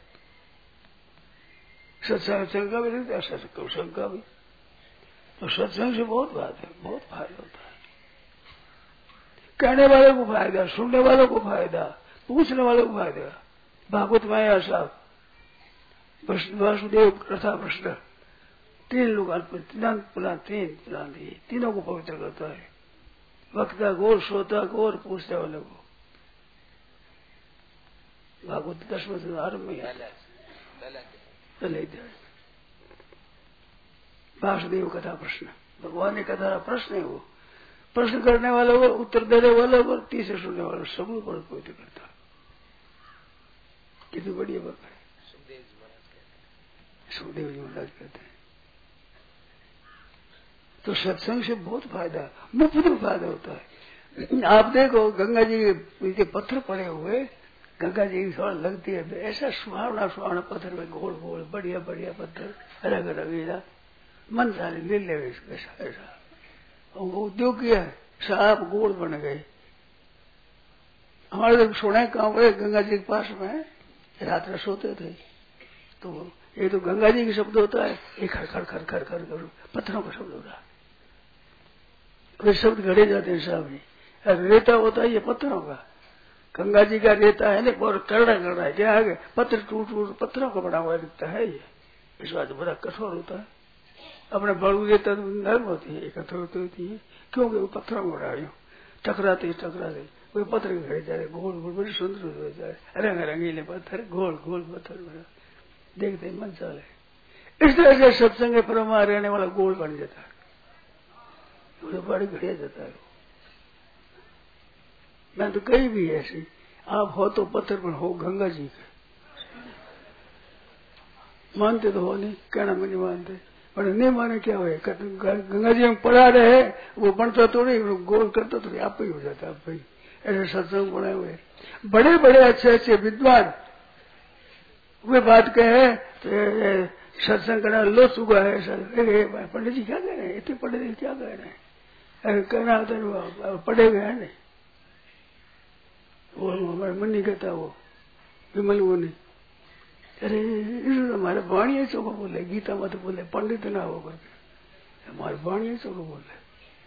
सत्संग का भी रहता है, कुसंग का भी। तो सत्संग से बहुत बात है, बहुत फायदा होता है। कहने वाले को फायदा, सुनने वालों को फायदा, पूछने वालों को फायदा। भागवत में आया साहब, वासुदेव कथा प्रश्न, 3 लोग तीन पुराण दिए, तीनों को पवित्र करता है। वक्ता को, श्रोता को और पूछने वाले को। भागवत 10वें आरंभ में वासुदेव कथा प्रश्न, भगवान ने कथा प्रश्न है। वो प्रश्न करने वालों को, उत्तर देने वालों को, तीसरे सुनने वालों सबको पर पवित्र करता। कितनी बढ़िया बात है। सुखदेव जी महाराज कहते हैं। तो सत्संग से बहुत फायदा, मुफ्त में फायदा होता है। आप देखो गंगा जी के पत्थर पड़े हुए, गंगा जी की थोड़ा लगती है, ऐसा सुहावना सुहावना पत्थर में गोल गोल बढ़िया बढ़िया पत्थर, अलग अलग मन सारे ले ले ऐसा ऐसा। वो उद्योग किया है, साफ गोल बन गए। हमारे जब सोने गांव में गंगा जी के पास में रात में सोते थे, तो ये तो गंगा जी का शब्द होता है, एक खड़ खड़ खड़ खड़ खड़ खड़ पत्थरों का शब्द होता है। वे शब्द घड़े जाते हैं साहब। रेता होता है ये पत्थरों का, गंगा जी का रेता है ना, बहुत करड़ा करड़ा है। क्या है, पत्थर टूट टूट पत्थरों का बना हुआ दिखता है ये। इस बात बड़ा कठोर होता है। अपने बड़ू रेता नर्म होती है, कठोर होती है, क्योंकि वो पत्थरों को बना रही हो, टकराते वो पत्थर के घड़े जा रहे, गोल गोल बड़ी सुंदर हो जा रहे, रंग रंगीले पत्थर, गोल गोल पत्थर बना, देखते मन चाले। इस तरह से सत्संग परमा रहने वाला गोल बन जाता है, बड़ी घड़िया जाता है। मैं तो कहीं भी ऐसी, आप हो तो पत्थर पर हो गंगा जी के, मानते तो हो नहीं, कहना में नहीं मानते, पर नहीं माने क्या हो, गंगा जी में पड़ा रहे, वो बनता तो नहीं, गोल करता तो नहीं, आप ही हो जाता। आप ही ऐसे सत्संग बने हुए बड़े बड़े अच्छे अच्छे विद्वान वे बात कहे तो सत्संग करना लो सुगा है। पंडित जी क्या कह रहे हैं, इतने पंडित जी क्या कह रहे हैं, अरे कहना होता पढ़े हुए है नहीं। वो हमारे मन नहीं कहता, वो विमल वो नहीं, अरे हमारे वाणी चौको बोले, गीता मत बोले, पंडित ना हो करके हमारे वाणी चौको बोले।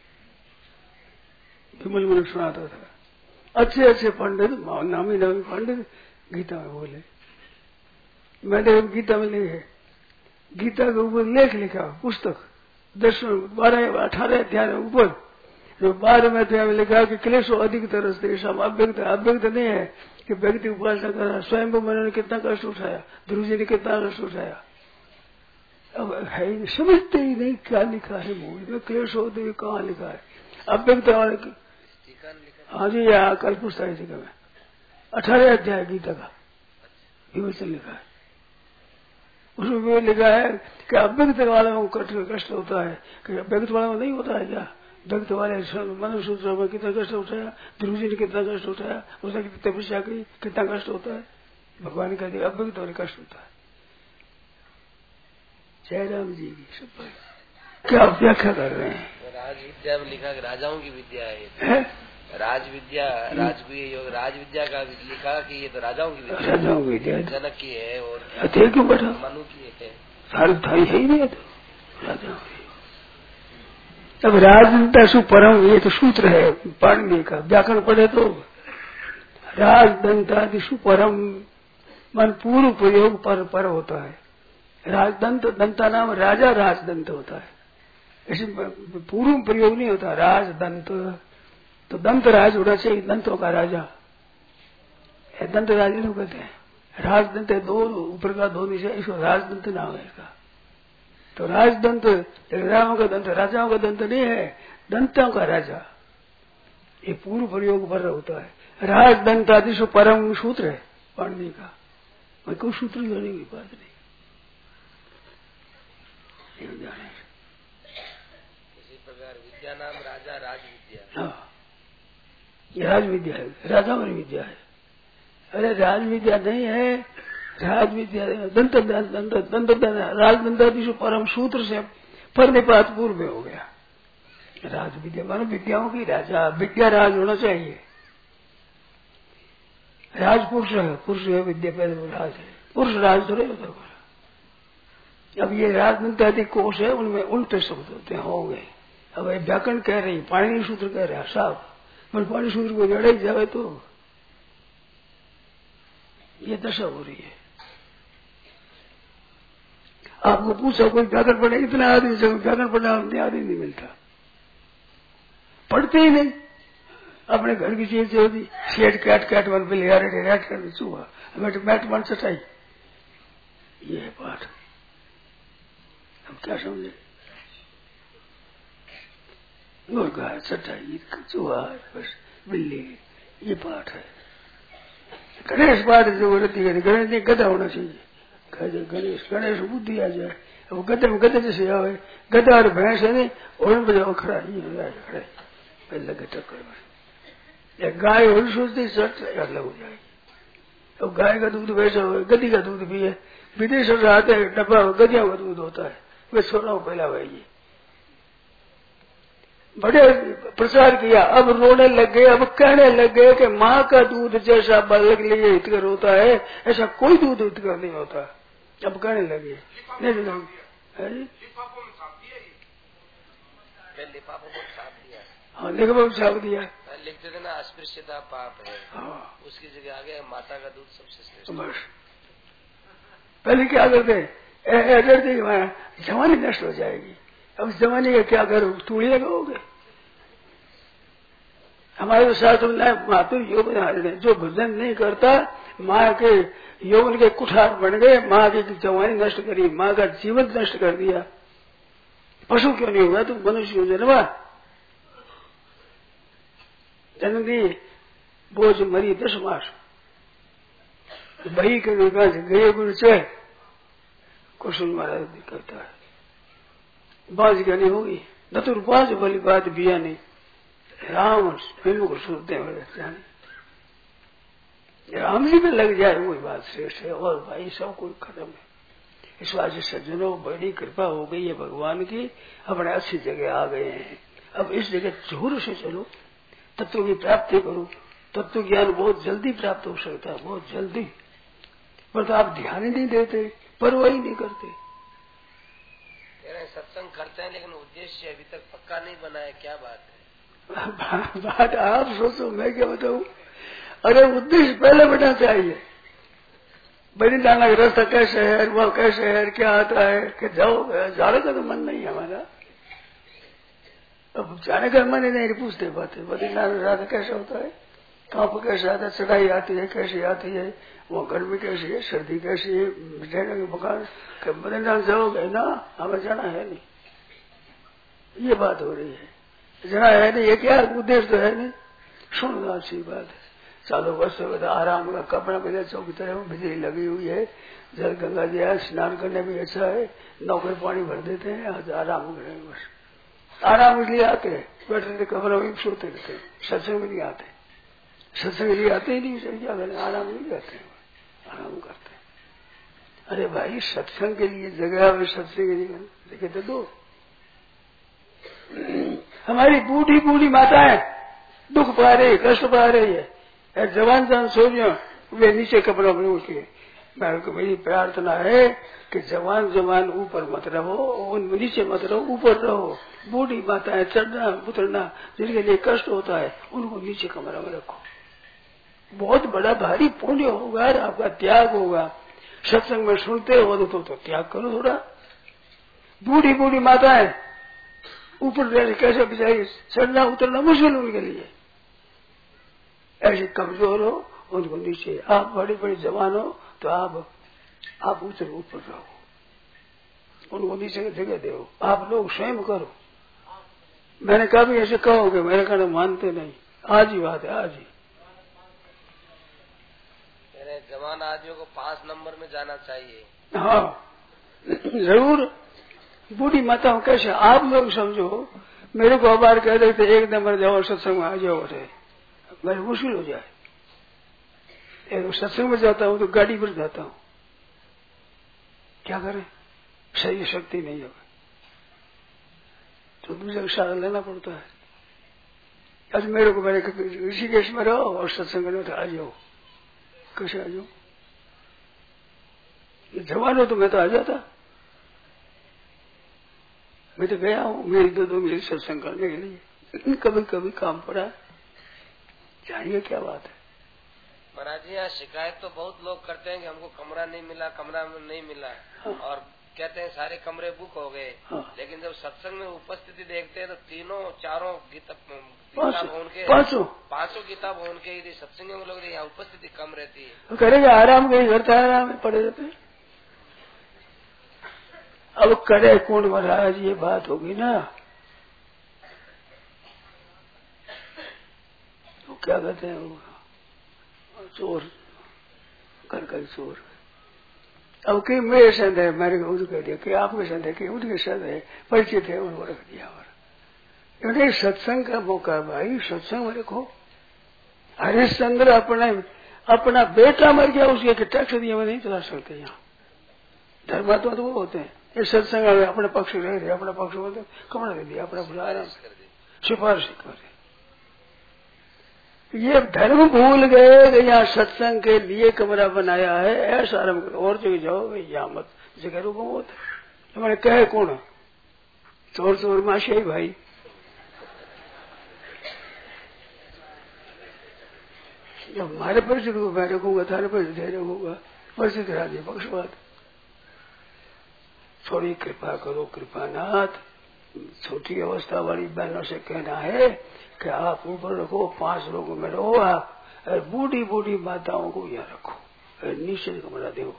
विमल मन सुनाता था, अच्छे अच्छे पंडित, नामी नामी पंडित गीता में बोले। मैंने गीता में लिखे, गीता के ऊपर लेख लिखा, पुस्तक 12-18 अध्याय के ऊपर, जो 12वें अध्याय में लिखा कि क्लेशो अधिक तरह से अव्यक्त अव्यक्त नहीं है कि व्यक्ति उपासना कर रहा। स्वयं को मैंने कितना कष्ट उठाया, ध्रुव जी ने कितना कष्ट उठाया, अब है समझते ही नहीं क्या लिखा है मूल में, क्लेशो अधिक कहाँ लिखा है, अव्यक्त वाले। हाँ जी, यहाँ कल पुस्तक जी का में 18 अध्याय गीता का विमोचन लिखा है। उसमें भी लिखा है कि अव्यक्त वाले को कष्ट होता है, कि अव्यक्त वाले में नहीं होता है क्या, व्यक्त वाले मनुष्य सूत्र में कितना कष्ट उठाया, ध्रुव जी ने कितना कष्ट उठाया, उसने कितनी तपस्या की, कितना कष्ट होता है। भगवान कहते अव्यक्त वाले कष्ट होता है। जय राम जी की सब क्या व्याख्या कर रहे हैं? राज विद्या में लिखा कि राजाओं की विद्या है। राज विद्या राजगुह्य योग राज विद्या का लिखा कि ये तो राजाओं की विद्या, राजाओं की विद्या जनक की है और अतः क्यों बैठा मनु की है, सारे थाई है ही नहीं तो राजाओं की। अब राजदंता सुपरम ये तो सूत्र है पाणिनि का, व्याकरण पढ़े तो राजदंता सुपरम मन पूर्व प्रयोग पर होता है। राजदंत दंता नाम राजा राजदंत होता है, ऐसे पूर्व प्रयोग नहीं होता। राजदंत तो दंत राज होना चाहिए, दंतों का राजा, दंत राज नहीं कहते हैं। राजदंत है दो ऊपर का दो नीचे, इसको राजदंत नाम है इसका। तो राजदंत राजाओं का दंत, राजाओं का दंत नहीं है, दंतों का राजा, ये पूर्व प्रयोग पर होता है। राजदंत आदि परम सूत्र है पाणिनि का, कोई सूत्र जोड़ने की बात नहीं। इसी प्रकार विद्या नाम राजा राज विद्या। हाँ, ये राज विद्या है, राजाओं की विद्या है। अरे राज विद्या नहीं है, राज विद्या दंत राजदंतादिशु परम सूत्र से पर निपात पूर्व में हो गया। राज विद्या मानो विद्याओं की राजा, विद्या राज होना चाहिए। राज पुरुष है, पुरुष है विद्या पहले राज है, पुरुष राज थोड़े होता है। अब ये राजदंतादि कोश है, उनमें उल्टे शब्द होते हैं हो गए। अब ये व्याकरण कह रही, पाणिनि सूत्र कह रहा साहब, मैं पाणिनि सूत्र को जड़ा ही जावे तो ये दशा हो रही है। आपको पूछा कोई व्याकरण पढ़े, इतना आदमी से व्याकरण पढ़ना आदमी नहीं मिलता, पढ़ते ही नहीं। अपने घर की चीज से होती शेट कैट मन पे ले रेट कर चूहा मैट मन चटाई, ये है पाठ। हम क्या समझे? मुर्गा चटाई चूहा बस बिल्ली, ये पाठ है। गणेश पाठ जो रहती है, गणेश नहीं गधा होना चाहिए। गणेश गणेश बुद्धि आ जाए। अब गधे में गधे जैसे आवे, गधा और भैंस है नहीं, और बजाओ खड़ा खड़े पहले लगे टक्कर में। गाय और सोचती सट अलग हो जाएगी। अब गाय का दूध वैसा हो, गधी का दूध भी है, विदेश से आते हैं डब्बा गधियों का दूध होता है, वे छोराओं पहला भाई बड़े प्रचार किया। अब रोने लग गए, अब कहने लग गए कि माँ का दूध जैसा बालक लिए हितकर होता है, ऐसा कोई दूध हितकर नहीं होता। अब कहने लगे नहीं हाँ लिफाफा छाप दिया, लिखते थे ना अस्पृश्यता पाप है। हाँ। उसकी जगह आ गया माता का दूध सबसे श्रेष्ठ। बस पहले क्या करते जवानी नष्ट हो जाएगी। अब जमाने का क्या करो, तूड़ी लगाओगे। हमारे तो शास्त्र में मातु योग जो भजन नहीं करता, माँ के यौवन के कुठार बन गए, माँ की जवानी नष्ट करी, माँ का जीवन नष्ट कर दिया। पशु क्यों नहीं हुआ, तुम मनुष्य जन्मा। जन्म दी बोझ मरी 10 मास, बही के गए गुण से कुशल महाराज करता है। बाज ज्ञानी होगी नतुर बाज भली बात बिया नहीं, राम फिल्म को सुनते हैं। राम जी में लग जाए वही बात श्रेष्ठ है। और भाई सब कोई खत्म है। इस बात से सज्जनों बड़ी कृपा हो गई है भगवान की, अपने अच्छी जगह आ गए हैं। अब इस जगह जोर से चलो, तत्व की प्राप्ति करो। तत्व ज्ञान बहुत जल्दी प्राप्त हो सकता है, बहुत जल्दी। पर तो आप ध्यान ही नहीं देते, परवाह ही नहीं करते। सत्संग करते हैं लेकिन उद्देश्य अभी तक पक्का नहीं बना है, क्या बात है? बात आप सोचो, मैं क्या बताऊं। अरे उद्देश्य पहले बनना चाहिए। बड़ी जाना रास्ता कैसे है, वह कैसे है, क्या आता है कि जाओ, जाने का तो मन नहीं है हमारा। अब जाने का मन ही नहीं, पूछते बात है बड़ी जाना रास्ता कैसे होता है, कहाँ पर कैसे आता है, चढ़ाई आती है कैसे आती है, वो गर्मी कैसी है, सर्दी कैसी है, रहने के मकान बदलना जाओगे ना, हमें जाना है नहीं। ये बात हो रही है, जाना है नहीं, ये क्या उद्देश्य तो है नहीं। सुनना अच्छी बात है। चालू वर्ष आराम का कपड़ा मिले, चौकी तरह बिजली लगी हुई है, जल गंगा जी है, स्नान करने भी अच्छा है, नौकर पानी भर देते हैं, आज आराम करेंगे। बस आराम इसलिए आते हैं, बैठे रहते कमरों में सोते रहते हैं, सत्संग में नहीं आते, सत्संग लिए आते ही नहीं, क्या करें, आराम नहीं करते हैं, आराम करते हैं। अरे भाई सत्संग के लिए जगह है, सत्संग के लिए जगह तो दो। हमारी बूढ़ी बूढ़ी माताएं दुख पा रही है, कष्ट पा रही है, जवान सोचियो वे नीचे कपड़ा में उठ के। मेरी प्रार्थना है कि जवान ऊपर मत रहो, नीचे मत रहो, ऊपर रहो। बूढ़ी माताएं चढ़ना उतरना जिनके लिए कष्ट होता है उनको नीचे कमरा में रखो। बहुत बड़ा भारी पुण्य होगा, आपका त्याग होगा। सत्संग में सुनते हो तो त्याग करो थोड़ा। बूढ़ी बूढ़ी माताएं ऊपर रहने कैसे बेचारी चढ़ना उतरना मुश्किल उनके लिए, ऐसे कमजोर हो उनको नीचे। आप बड़े बड़े जवान हो तो आप उतर ऊपर रहो, उनको नीचे की जगह दो। आप लोग स्वयं करो। मैंने कभी ऐसे कहोगे, मेरे कहना मानते नहीं। आज ही बात है, आज ही। जवान आदमियों को 5 नंबर में जाना चाहिए। हाँ जरूर। बूढ़ी माताओं कैसे आप लोग समझो, मेरे को बार कह रहे थे 1 नंबर जाओ सत्संग में आ जाओ, मेरे मुश्किल हो जाए। एक सत्संग में जाता हूँ तो गाड़ी पर जाता हूँ, क्या करें, शरीर शक्ति नहीं होगा तो दूसरे का सहारा लेना पड़ता है। आज मेरे को मैंने ऋषिकेश में रहो और सत्संग में आ जाओ, कैसे आ जाओ? जवान हो तो मैं तो आ जाता। मैं तो गया हूँ मेरी 2 मिनट सत्संग करने के लिए, कभी कभी काम पड़ा। जानिए क्या बात है महाराज जी। यहाँ शिकायत तो बहुत लोग करते हैं कि हमको कमरा नहीं मिला, कमरा नहीं मिला। हाँ। और कहते हैं सारे कमरे बुक हो गए। हाँ। लेकिन जब सत्संग में उपस्थिति देखते हैं तो 3-4 किताब उनके 500 किताब उनके यदि सत्संग में लोग यहाँ उपस्थिति कम रहती है। तो करेगा आराम कहीं करता है, आराम में पड़े रहते। अब करे कौन महाराज, ये बात होगी ना। तो क्या कहते हैं वो चोर, घर का चोर। अब कहीं मेरे संत है, मैंने उनको कह दिया कि आपके संत है कि उनके संत है, परिचित है, उनको रख दिया। और सत्संग का मौका भाई, सत्संग में रखो। हरिश्चंद्र अपना बेटा मर गया, उसके टैक्स दिए में नहीं चला सकते। यहाँ धर्मात्मा तो वो होते हैं, ये सत्संग अपने पक्ष रह रहे, अपना पक्ष बोलते कमरा दे दिया, अपना आराम सिफारिश कर दी। ये धर्म भूल गए कि यहाँ सत्संग के लिए कमरा बनाया है, ऐसा आराम करो। और जगह जाओ यहाँ मत, जगह रुको मत। तो मैंने कहे कौन चोर माशे भाई। जब हमारे परिचित को मैं रखूंगा, थारे परिचित रखूंगा, परिचित राजी पक्षपात। थोड़ी कृपा करो कृपानाथ। छोटी अवस्था वाली बहनों से कहना है कि आप ऊपर रखो, 5 लोगों में रहो आप, और बूढ़ी बूढ़ी माताओं को यहाँ रखो, नीचे कमरा दो।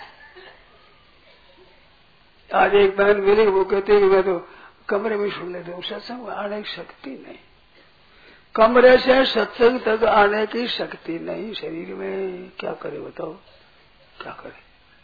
आज एक बहन मिली, वो कहते हैं कि मैं तो कमरे में सुन लेते हूँ, सत्संग में आने की शक्ति नहीं, कमरे से सत्संग तक आने की शक्ति नहीं शरीर में। क्या करे बताओ, क्या करे?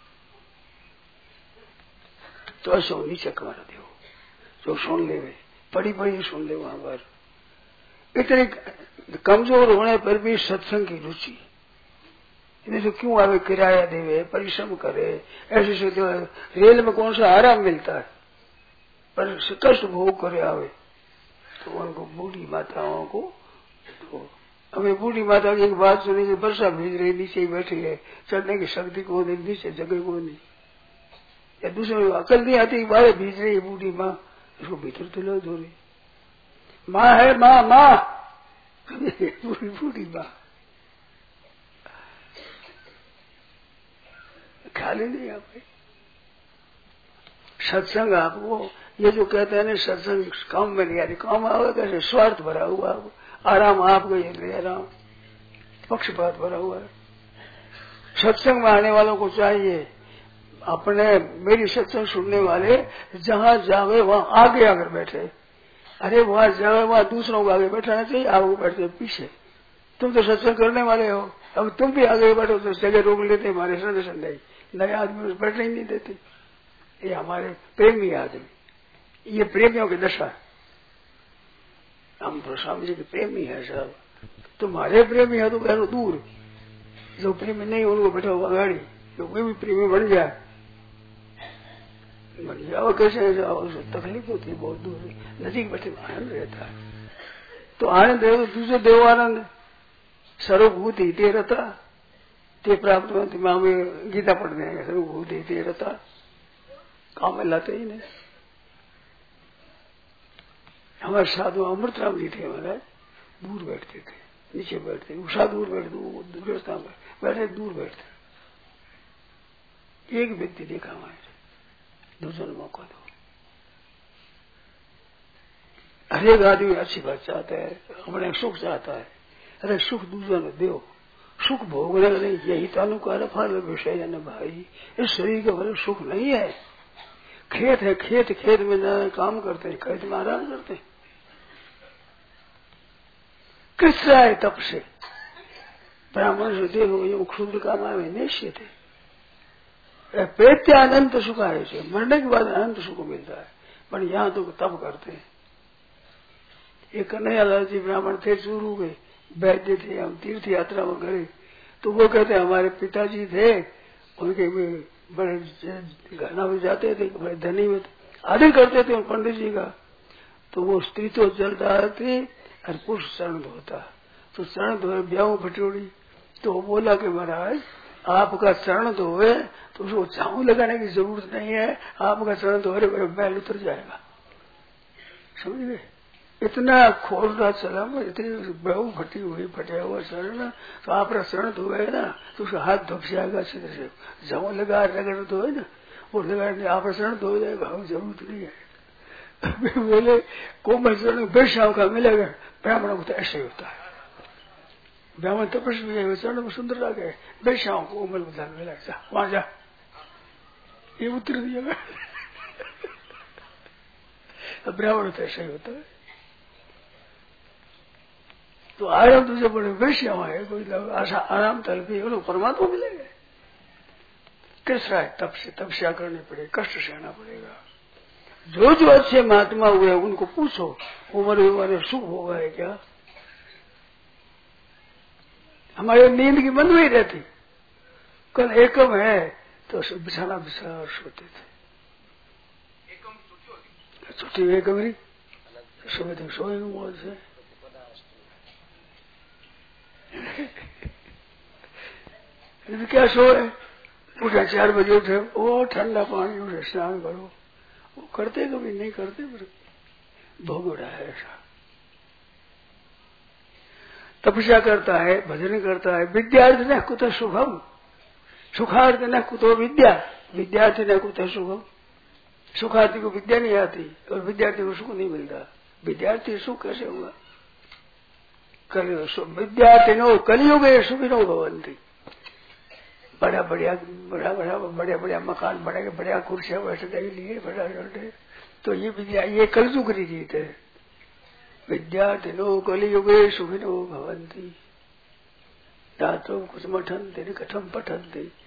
तो ऐसा नीचे कमरा दो, जो सुन ले पड़ी पड़ी सुन ले। वहां पर इतने कमजोर होने पर भी सत्संग की रुचि, इन्हें तो क्यों आवे, किराया देवे, परिश्रम करे। ऐसे से तो रेल में कौन सा आराम मिलता है, पर कष्ट भोग करे आवे। तो उनको बूढ़ी माताओं को, तो हमें बूढ़ी माता की एक बात सुनी कि वर्षा भीज रही, नीचे ही बैठी है, चढ़ने की शक्ति को नहीं, नीचे जगह को नहीं, या दूसरे अकल नहीं आती, बाहर भीज रही है बूढ़ी माँ, इसको भीतर तो लो धो रही। माँ है, माँ बूढ़ी माँ ख्याल नहीं आ पाई। सत्संग आपको, ये जो कहते हैं ना सत्संग काम में नहीं आ रही, काम आओगे कैसे? स्वार्थ भरा हुआ, आराम आपको ये ले आराम, पक्षपात भरा हुआ है। सत्संग में आने वालों को चाहिए अपने, मेरी सत्संग सुनने वाले जहाँ जावे वहाँ आगे आकर बैठे। अरे वहाँ जावे वहाँ दूसरों को आगे बैठाना चाहिए, आगे बैठते पीछे। तुम तो सत्संग करने वाले हो, अब तुम भी आगे बैठो तो जगह रोक लेते। हमारे संदेशन नहीं, नए आदमी बैठने ही नहीं देते। ये हमारे प्रेमी आदमी, ये प्रेमियों की दशा। हम तो स्वामी जी के प्रेमी है साहब, तुम्हारे प्रेमी है तो बैठो दूर, जो प्रेमी नहीं उनको बैठो आगाड़ी, जो कोई भी प्रेमी बन जाए जाओ कैसे जाओ, तकलीफ होती है, बहुत दूर नजीक बैठे आनंद रहता है। तो आनंद है तो दूसरे देव आनंद सर्वभूति ते रता ते प्राप्त होती। माँ में गीता पढ़ते हैं सर्वभूति ते रता, काम में लाते ही नहीं। हमारे साधु अमृत राम जी थे, हमारे दूर बैठते थे, नीचे बैठते, उषा दूर बैठते, वो दूर बैठे दूर बैठते। एक व्यक्ति देखा हमारे, दूसरे मौका दो। हर एक आदमी अच्छी बात चाहता है, अपने सुख चाहता है। अरे सुख दूसरे ने दो, सुख भोगने का नहीं, यही तानुकार फल विषय है न भाई। इस शरीर का फल सुख नहीं है। खेत है, खेत में जाना काम करते हैं, खेत में आराम करते हैं। किस रहा है तप से ब्राह्मण से देखो ये क्षुद्र काम में निश्चित थे। प्रेत्य अनंत सुख है, मरने के बाद अनंत सुख मिलता है, पर यहाँ तो तप करते हैं। एक कन्हैयालाल जी ब्राह्मण थे, चूरू गए, वैद्य थे, हम तीर्थ यात्रा में गए तो वो कहते हमारे पिताजी थे, उनके बड़े घरना में जाते थे, बड़े धनी में आदर करते थे पंडित जी का। तो वो स्त्री तो जल डालती और पुरुष चरण धोता, तो चरण धोए ब्याह भटोड़ी। तो वो बोला कि महाराज आपका चरण धोए तो उसको झाऊ लगाने की जरूरत नहीं है, आपका चरण धोए मैल उतर जाएगा। समझ गए? इतना खोलना चला, इतनी बहु फटी हुई फटा हुआ चरण, तो आपका चरण धोए ना तो उसका हाथ धुप जाएगा अच्छी तरह से। झाऊ लगा रगड़ धोए ना, वो लगाने आपका चरण धो जाएगा, जरूरत नहीं है। बोले कोमल चरण वैष्णव का मिलेगा, ब्राह्मणों को तो ऐसे होता है। ब्राह्मण तपस्वी है, चरण में सुंदर लगे, वैष्णव को कोमल उदार मिलेगा, वहां जा, ये उत्तर दिया। ब्राह्मण तो ऐसा ही होता है। तो आराम तुझे बड़े वैष्णव है, कोई आशा आराम तलपी लोग परमात्मा मिलेंगे। किस राय तप से तपस्या करनी पड़ेगी, कष्ट सहना पड़ेगा। जो अच्छे महात्मा हुए उनको पूछो, उम्र सुख होगा है क्या? हमारे नींद की बंद हुई रहती, कल एकम है तो बिछाना बिछा सोते थे। छुट्टी एकम ही सुबह तक सोएंगे मौज से। क्या सोए, उठा 4 बजे उठे, वो ठंडा पानी उठे स्नान करो, वो करते कभी नहीं करते, पर भोगड़ा है ऐसा। तपस्या करता है, भजन करता है। विद्यार्थी न कुतो सुखम, सुखार्थी न कुतो विद्या, विद्यार्थी न कुतो सुखम। सुखार्थी को विद्या नहीं आती और विद्यार्थी को सुख नहीं मिलता। विद्यार्थी सुख कैसे होगा? विद्यार्थिनो कलियुग सुखिनो भवन्ति। बड़ा बढ़िया मकान बनेगा, बढ़िया कुर्सियां बैठने के लिए बड़ा बैठे, तो ये विद्या, ये कलयुग की रीत है। विद्यार्थिनो कलियुगे सुखिनो भवन्ति, दातो कुसुमठन्ति कथम पठन्ति।